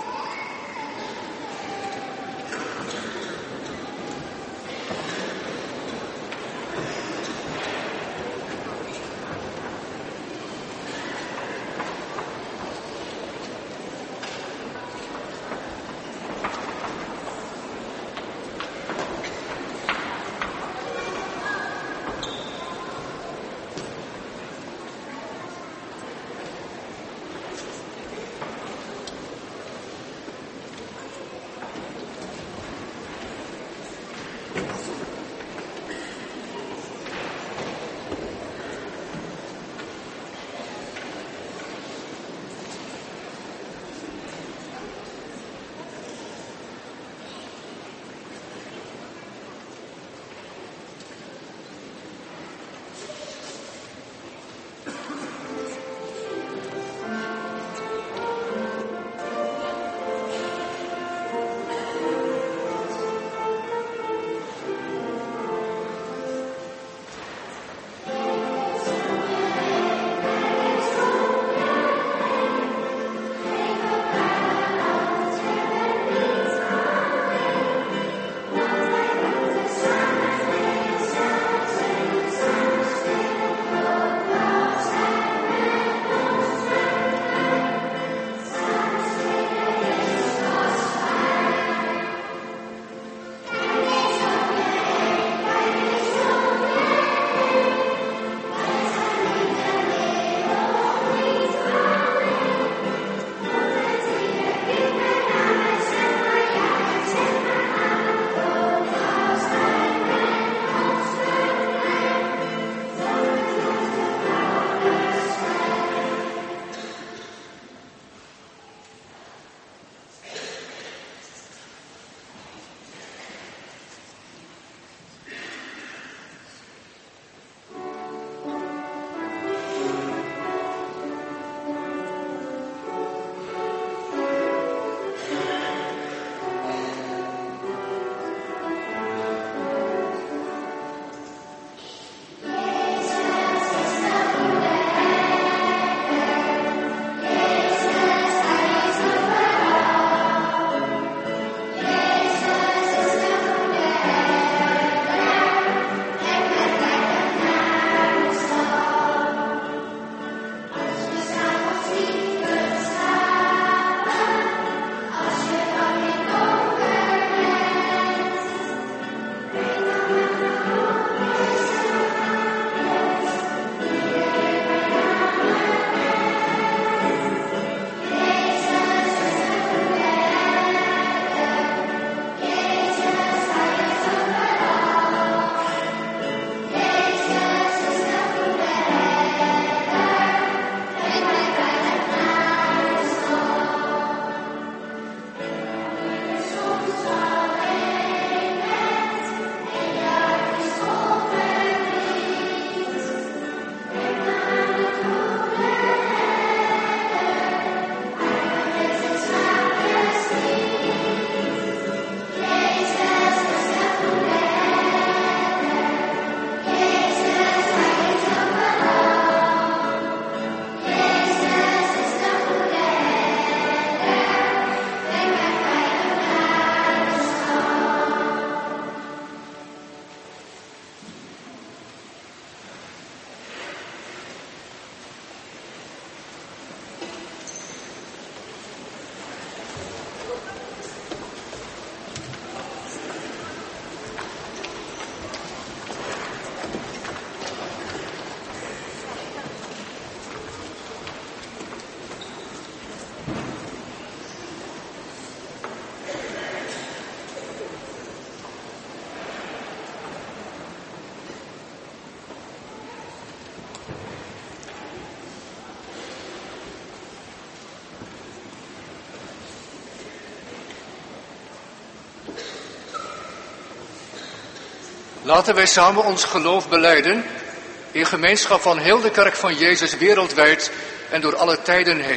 Laten wij samen ons geloof belijden in gemeenschap van heel de kerk van Jezus wereldwijd en door alle tijden heen.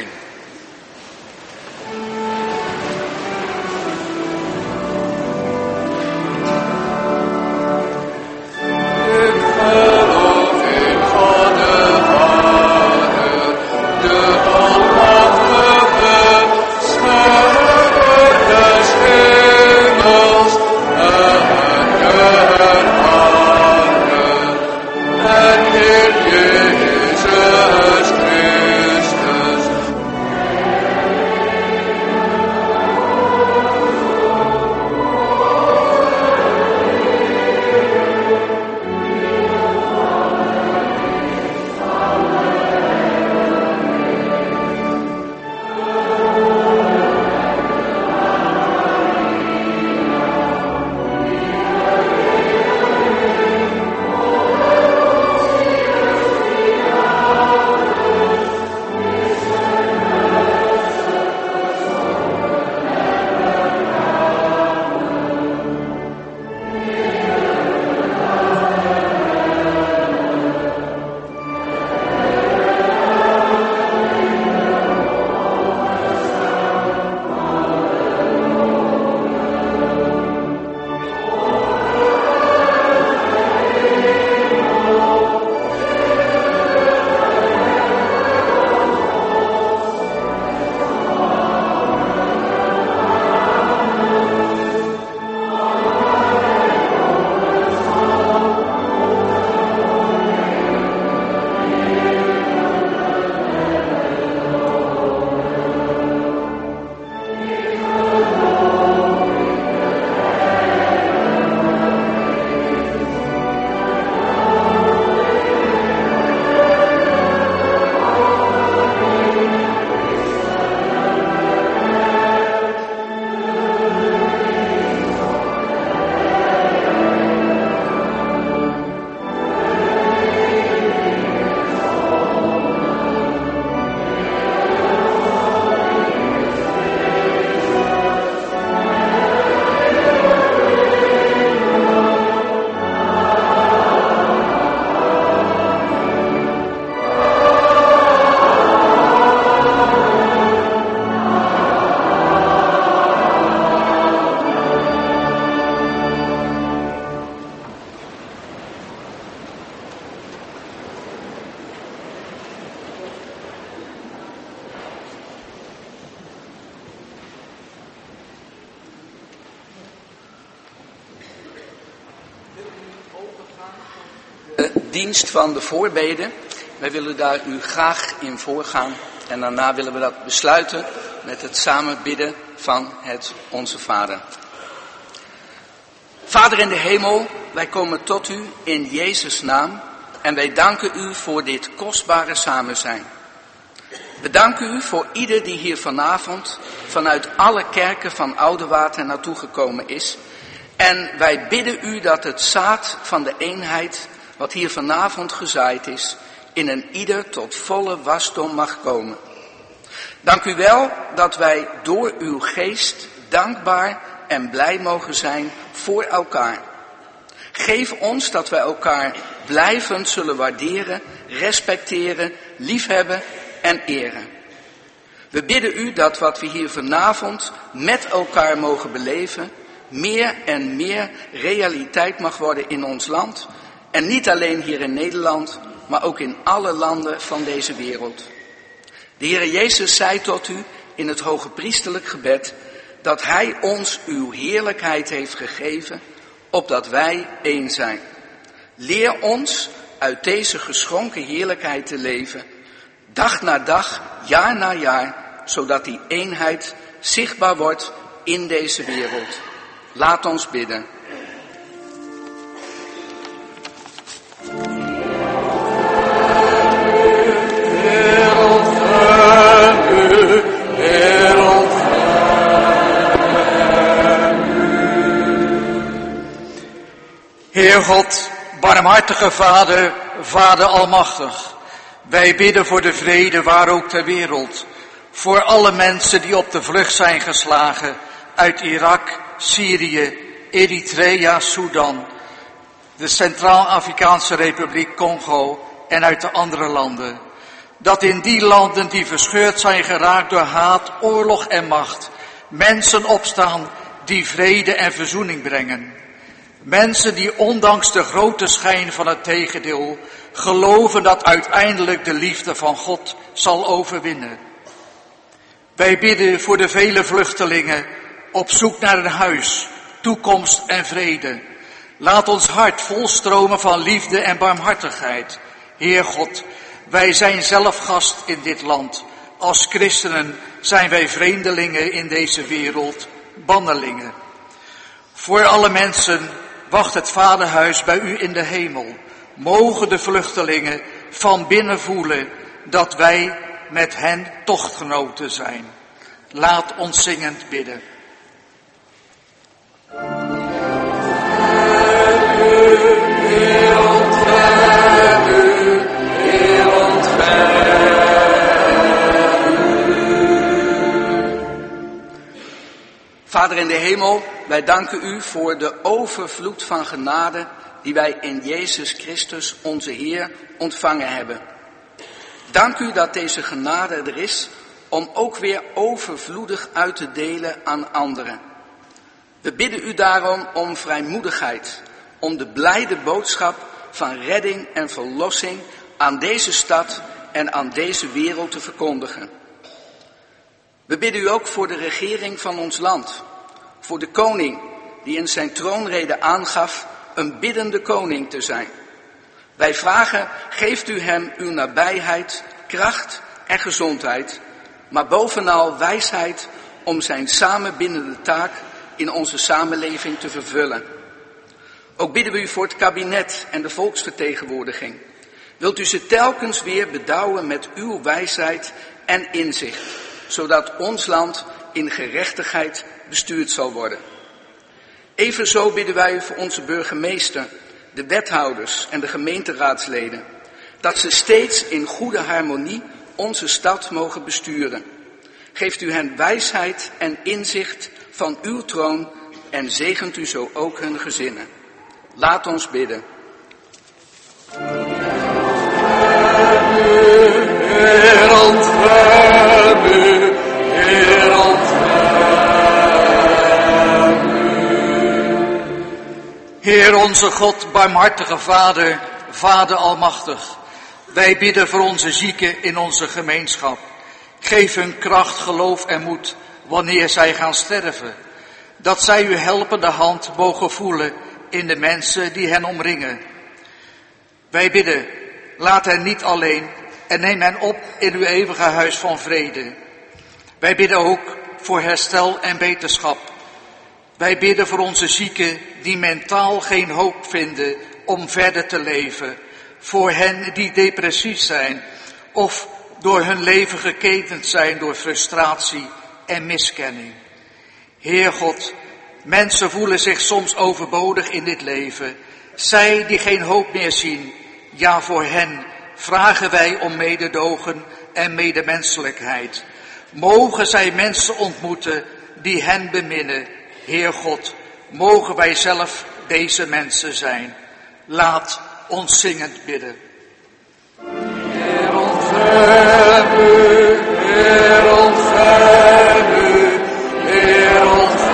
Dienst van de voorbeden. Wij willen daar u graag in voorgaan. En daarna willen we dat besluiten met het samen bidden van het Onze Vader. Vader in de hemel, wij komen tot u in Jezus' naam. En wij danken u voor dit kostbare samen zijn. We danken u voor ieder die hier vanavond vanuit alle kerken van Oudewater naartoe gekomen is. En wij bidden u dat het zaad van de eenheid wat hier vanavond gezaaid is, in een ieder tot volle wasdom mag komen. Dank u wel dat wij door uw geest dankbaar en blij mogen zijn voor elkaar. Geef ons dat wij elkaar blijvend zullen waarderen, respecteren, liefhebben en eren. We bidden u dat wat we hier vanavond met elkaar mogen beleven, meer en meer realiteit mag worden in ons land. En niet alleen hier in Nederland, maar ook in alle landen van deze wereld. De Heere Jezus zei tot u in het hoge priesterlijk gebed dat hij ons uw heerlijkheid heeft gegeven, opdat wij één zijn. Leer ons uit deze geschonken heerlijkheid te leven, dag na dag, jaar na jaar, zodat die eenheid zichtbaar wordt in deze wereld. Laat ons bidden. Heer God, barmhartige Vader, Vader almachtig, wij bidden voor de vrede waar ook ter wereld, voor alle mensen die op de vlucht zijn geslagen uit Irak, Syrië, Eritrea, Sudan. de Centraal-Afrikaanse Republiek Congo en uit de andere landen. Dat in die landen die verscheurd zijn geraakt door haat, oorlog en macht, mensen opstaan die vrede en verzoening brengen. Mensen die ondanks de grote schijn van het tegendeel geloven dat uiteindelijk de liefde van God zal overwinnen. Wij bidden voor de vele vluchtelingen op zoek naar een huis, toekomst en vrede. Laat ons hart volstromen van liefde en barmhartigheid. Heer God, wij zijn zelf gast in dit land. Als christenen zijn wij vreemdelingen in deze wereld, bannelingen. Voor alle mensen wacht het Vaderhuis bij u in de hemel. Mogen de vluchtelingen van binnen voelen dat wij met hen tochtgenoten zijn. Laat ons zingend bidden. Vader in de hemel, wij danken u voor de overvloed van genade die wij in Jezus Christus, onze Heer, ontvangen hebben. Dank u dat deze genade er is om ook weer overvloedig uit te delen aan anderen. We bidden u daarom om vrijmoedigheid, om de blijde boodschap van redding en verlossing aan deze stad en aan deze wereld te verkondigen. We bidden u ook voor de regering van ons land, voor de koning die in zijn troonrede aangaf een biddende koning te zijn. Wij vragen, geeft u hem uw nabijheid, kracht en gezondheid, maar bovenal wijsheid om zijn samenbindende taak in onze samenleving te vervullen. Ook bidden we u voor het kabinet en de volksvertegenwoordiging. Wilt u ze telkens weer bedouwen met uw wijsheid en inzicht, zodat ons land in gerechtigheid bestuurd zal worden. Evenzo bidden wij u voor onze burgemeester, de wethouders en de gemeenteraadsleden, dat ze steeds in goede harmonie onze stad mogen besturen. Geeft u hen wijsheid en inzicht van uw troon en zegent u zo ook hun gezinnen. Laat ons bidden. Heer, ontferm u, Heer, ontferm u. Heer onze God, barmhartige Vader, Vader almachtig. Wij bidden voor onze zieken in onze gemeenschap. Geef hun kracht, geloof en moed wanneer zij gaan sterven. Dat zij uw helpende hand mogen voelen in de mensen die hen omringen. Wij bidden, laat hen niet alleen en neem hen op in uw eeuwige huis van vrede. Wij bidden ook voor herstel en beterschap. Wij bidden voor onze zieken die mentaal geen hoop vinden om verder te leven. Voor hen die depressief zijn of door hun leven geketend zijn door frustratie en miskenning. Heer God, mensen voelen zich soms overbodig in dit leven. Zij die geen hoop meer zien, ja voor hen vragen wij om mededogen en medemenselijkheid. Mogen zij mensen ontmoeten die hen beminnen. Heer God, mogen wij zelf deze mensen zijn. Laat ons zingend bidden. Heer, ontferm u, Heer, ontferm u, Heer,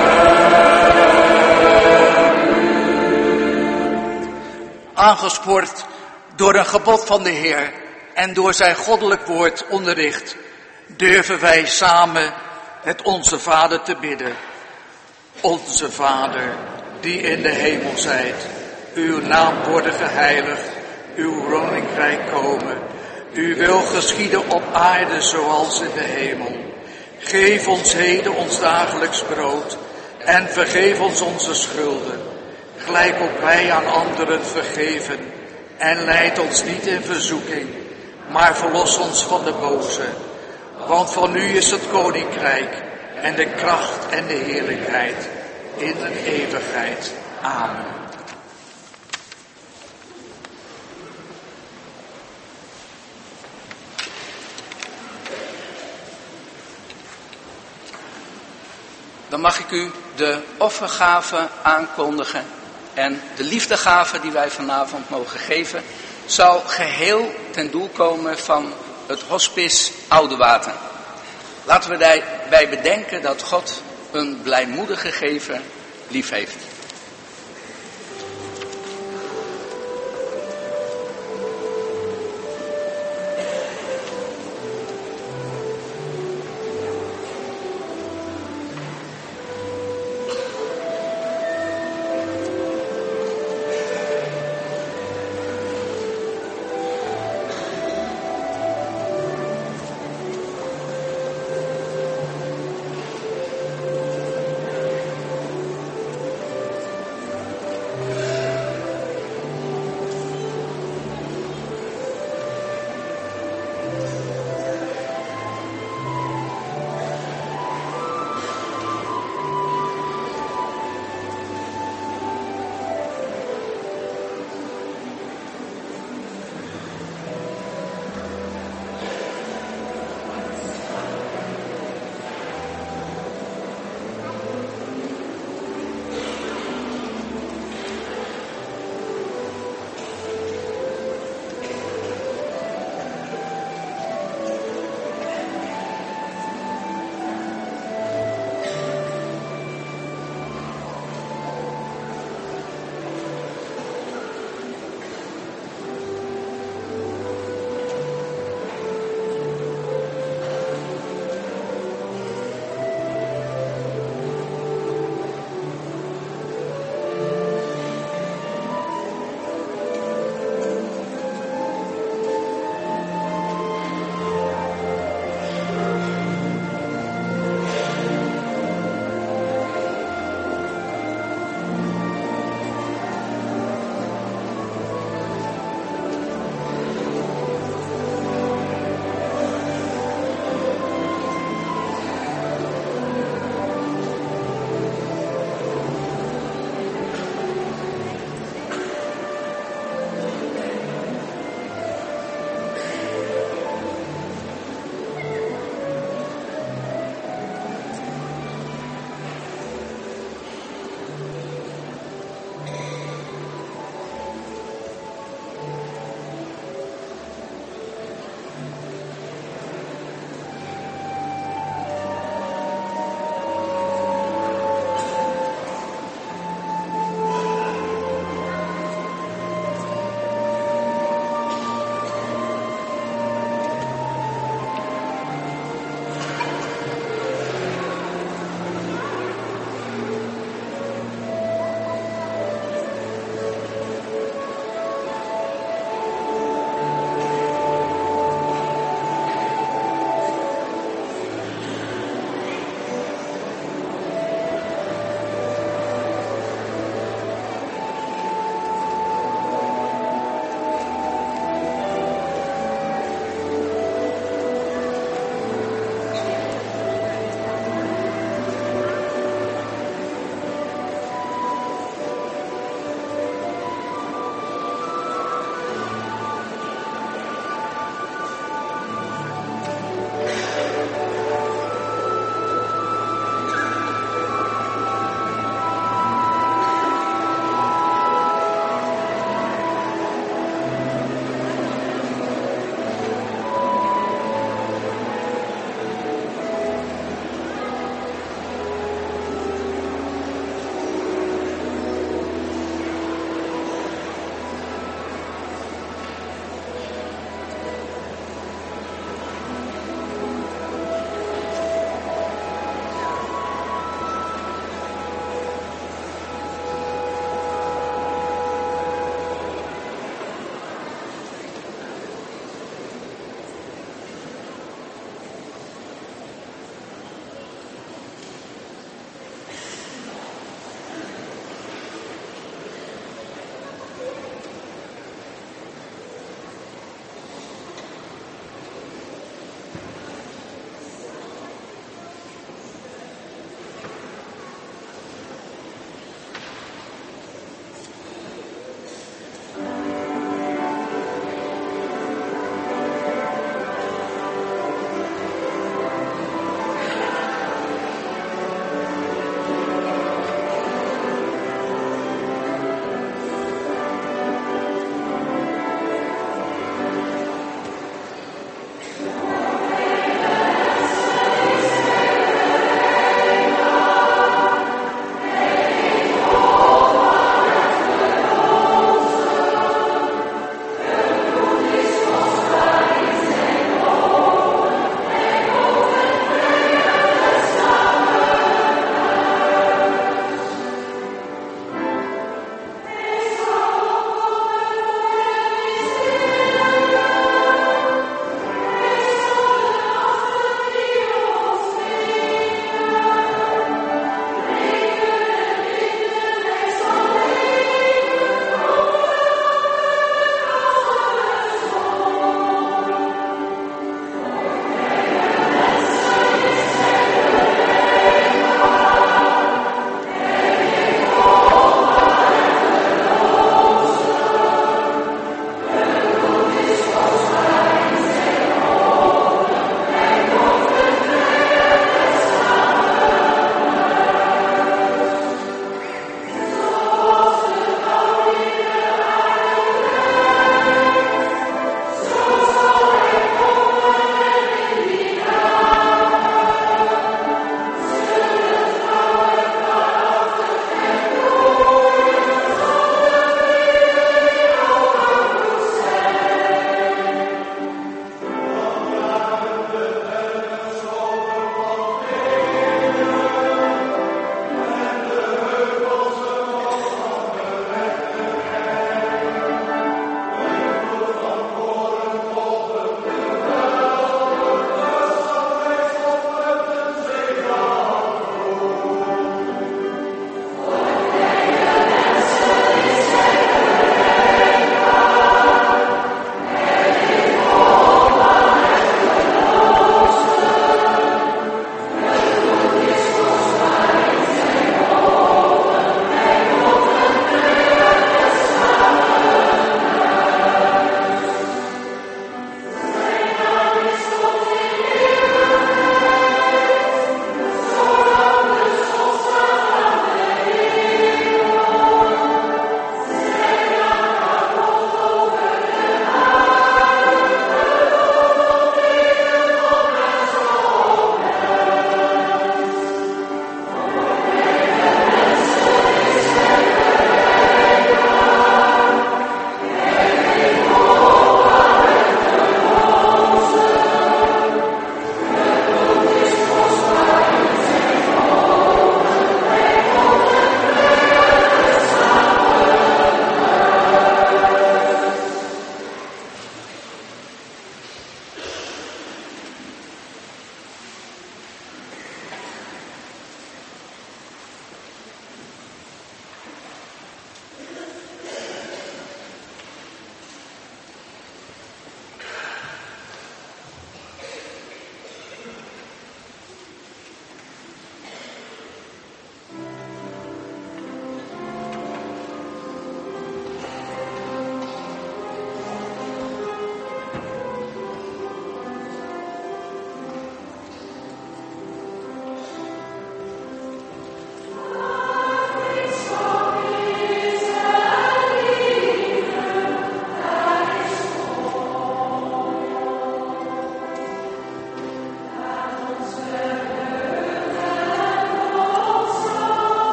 ontferm u. Aangespoord door een gebod van de Heer en door zijn goddelijk woord onderricht, durven wij samen het Onze Vader te bidden. Onze Vader, die in de hemel zijt, uw naam worden geheiligd, uw koninkrijk komen. Uw wil geschieden op aarde zoals in de hemel. Geef ons heden ons dagelijks brood en vergeef ons onze schulden, gelijk ook wij aan anderen vergeven. En leid ons niet in verzoeking, maar verlos ons van de boze. Want van u is het koninkrijk en de kracht en de heerlijkheid in een eeuwigheid. Amen. Dan mag ik u de offergave aankondigen. En de liefdegave die wij vanavond mogen geven, zal geheel ten doel komen van het hospice Oudewater. Laten we daarbij bedenken dat God een blijmoedige gever lief heeft.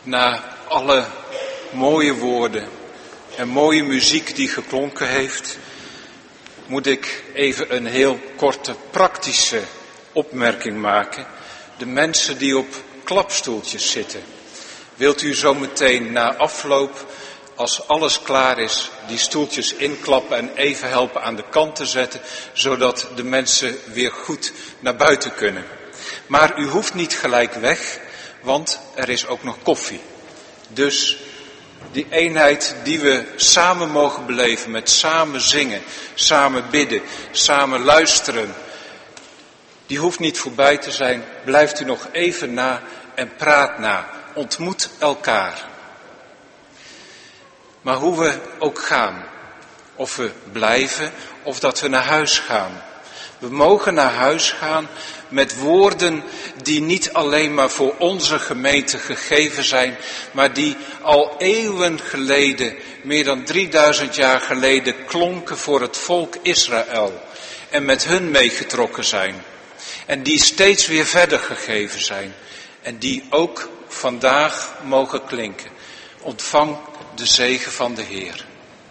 Na alle mooie woorden en mooie muziek die geklonken heeft, moet ik even een heel korte praktische opmerking maken. De mensen die op klapstoeltjes zitten, wilt u zo meteen na afloop, als alles klaar is, die stoeltjes inklappen en even helpen aan de kant te zetten, zodat de mensen weer goed naar buiten kunnen. Maar u hoeft niet gelijk weg, want er is ook nog koffie. Dus die eenheid die we samen mogen beleven, met samen zingen, samen bidden, samen luisteren, die hoeft niet voorbij te zijn. Blijft u nog even na en praat na. Ontmoet elkaar. Maar hoe we ook gaan, of we blijven, of dat we naar huis gaan. We mogen naar huis gaan met woorden die niet alleen maar voor onze gemeente gegeven zijn, maar die al eeuwen geleden, meer dan 3000 jaar geleden, klonken voor het volk Israël en met hun meegetrokken zijn. En die steeds weer verder gegeven zijn en die ook vandaag mogen klinken. Ontvang de zegen van de Heer.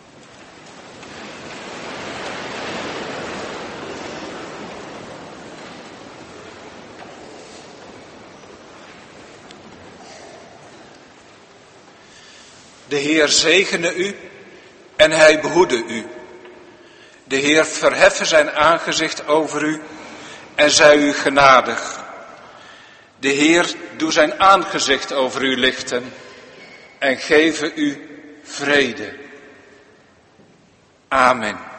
De Heer zegene u en hij behoede u. De Heer verheffen zijn aangezicht over u en zij u genadig. De Heer doe zijn aangezicht over u lichten en geven u vrede. Amen.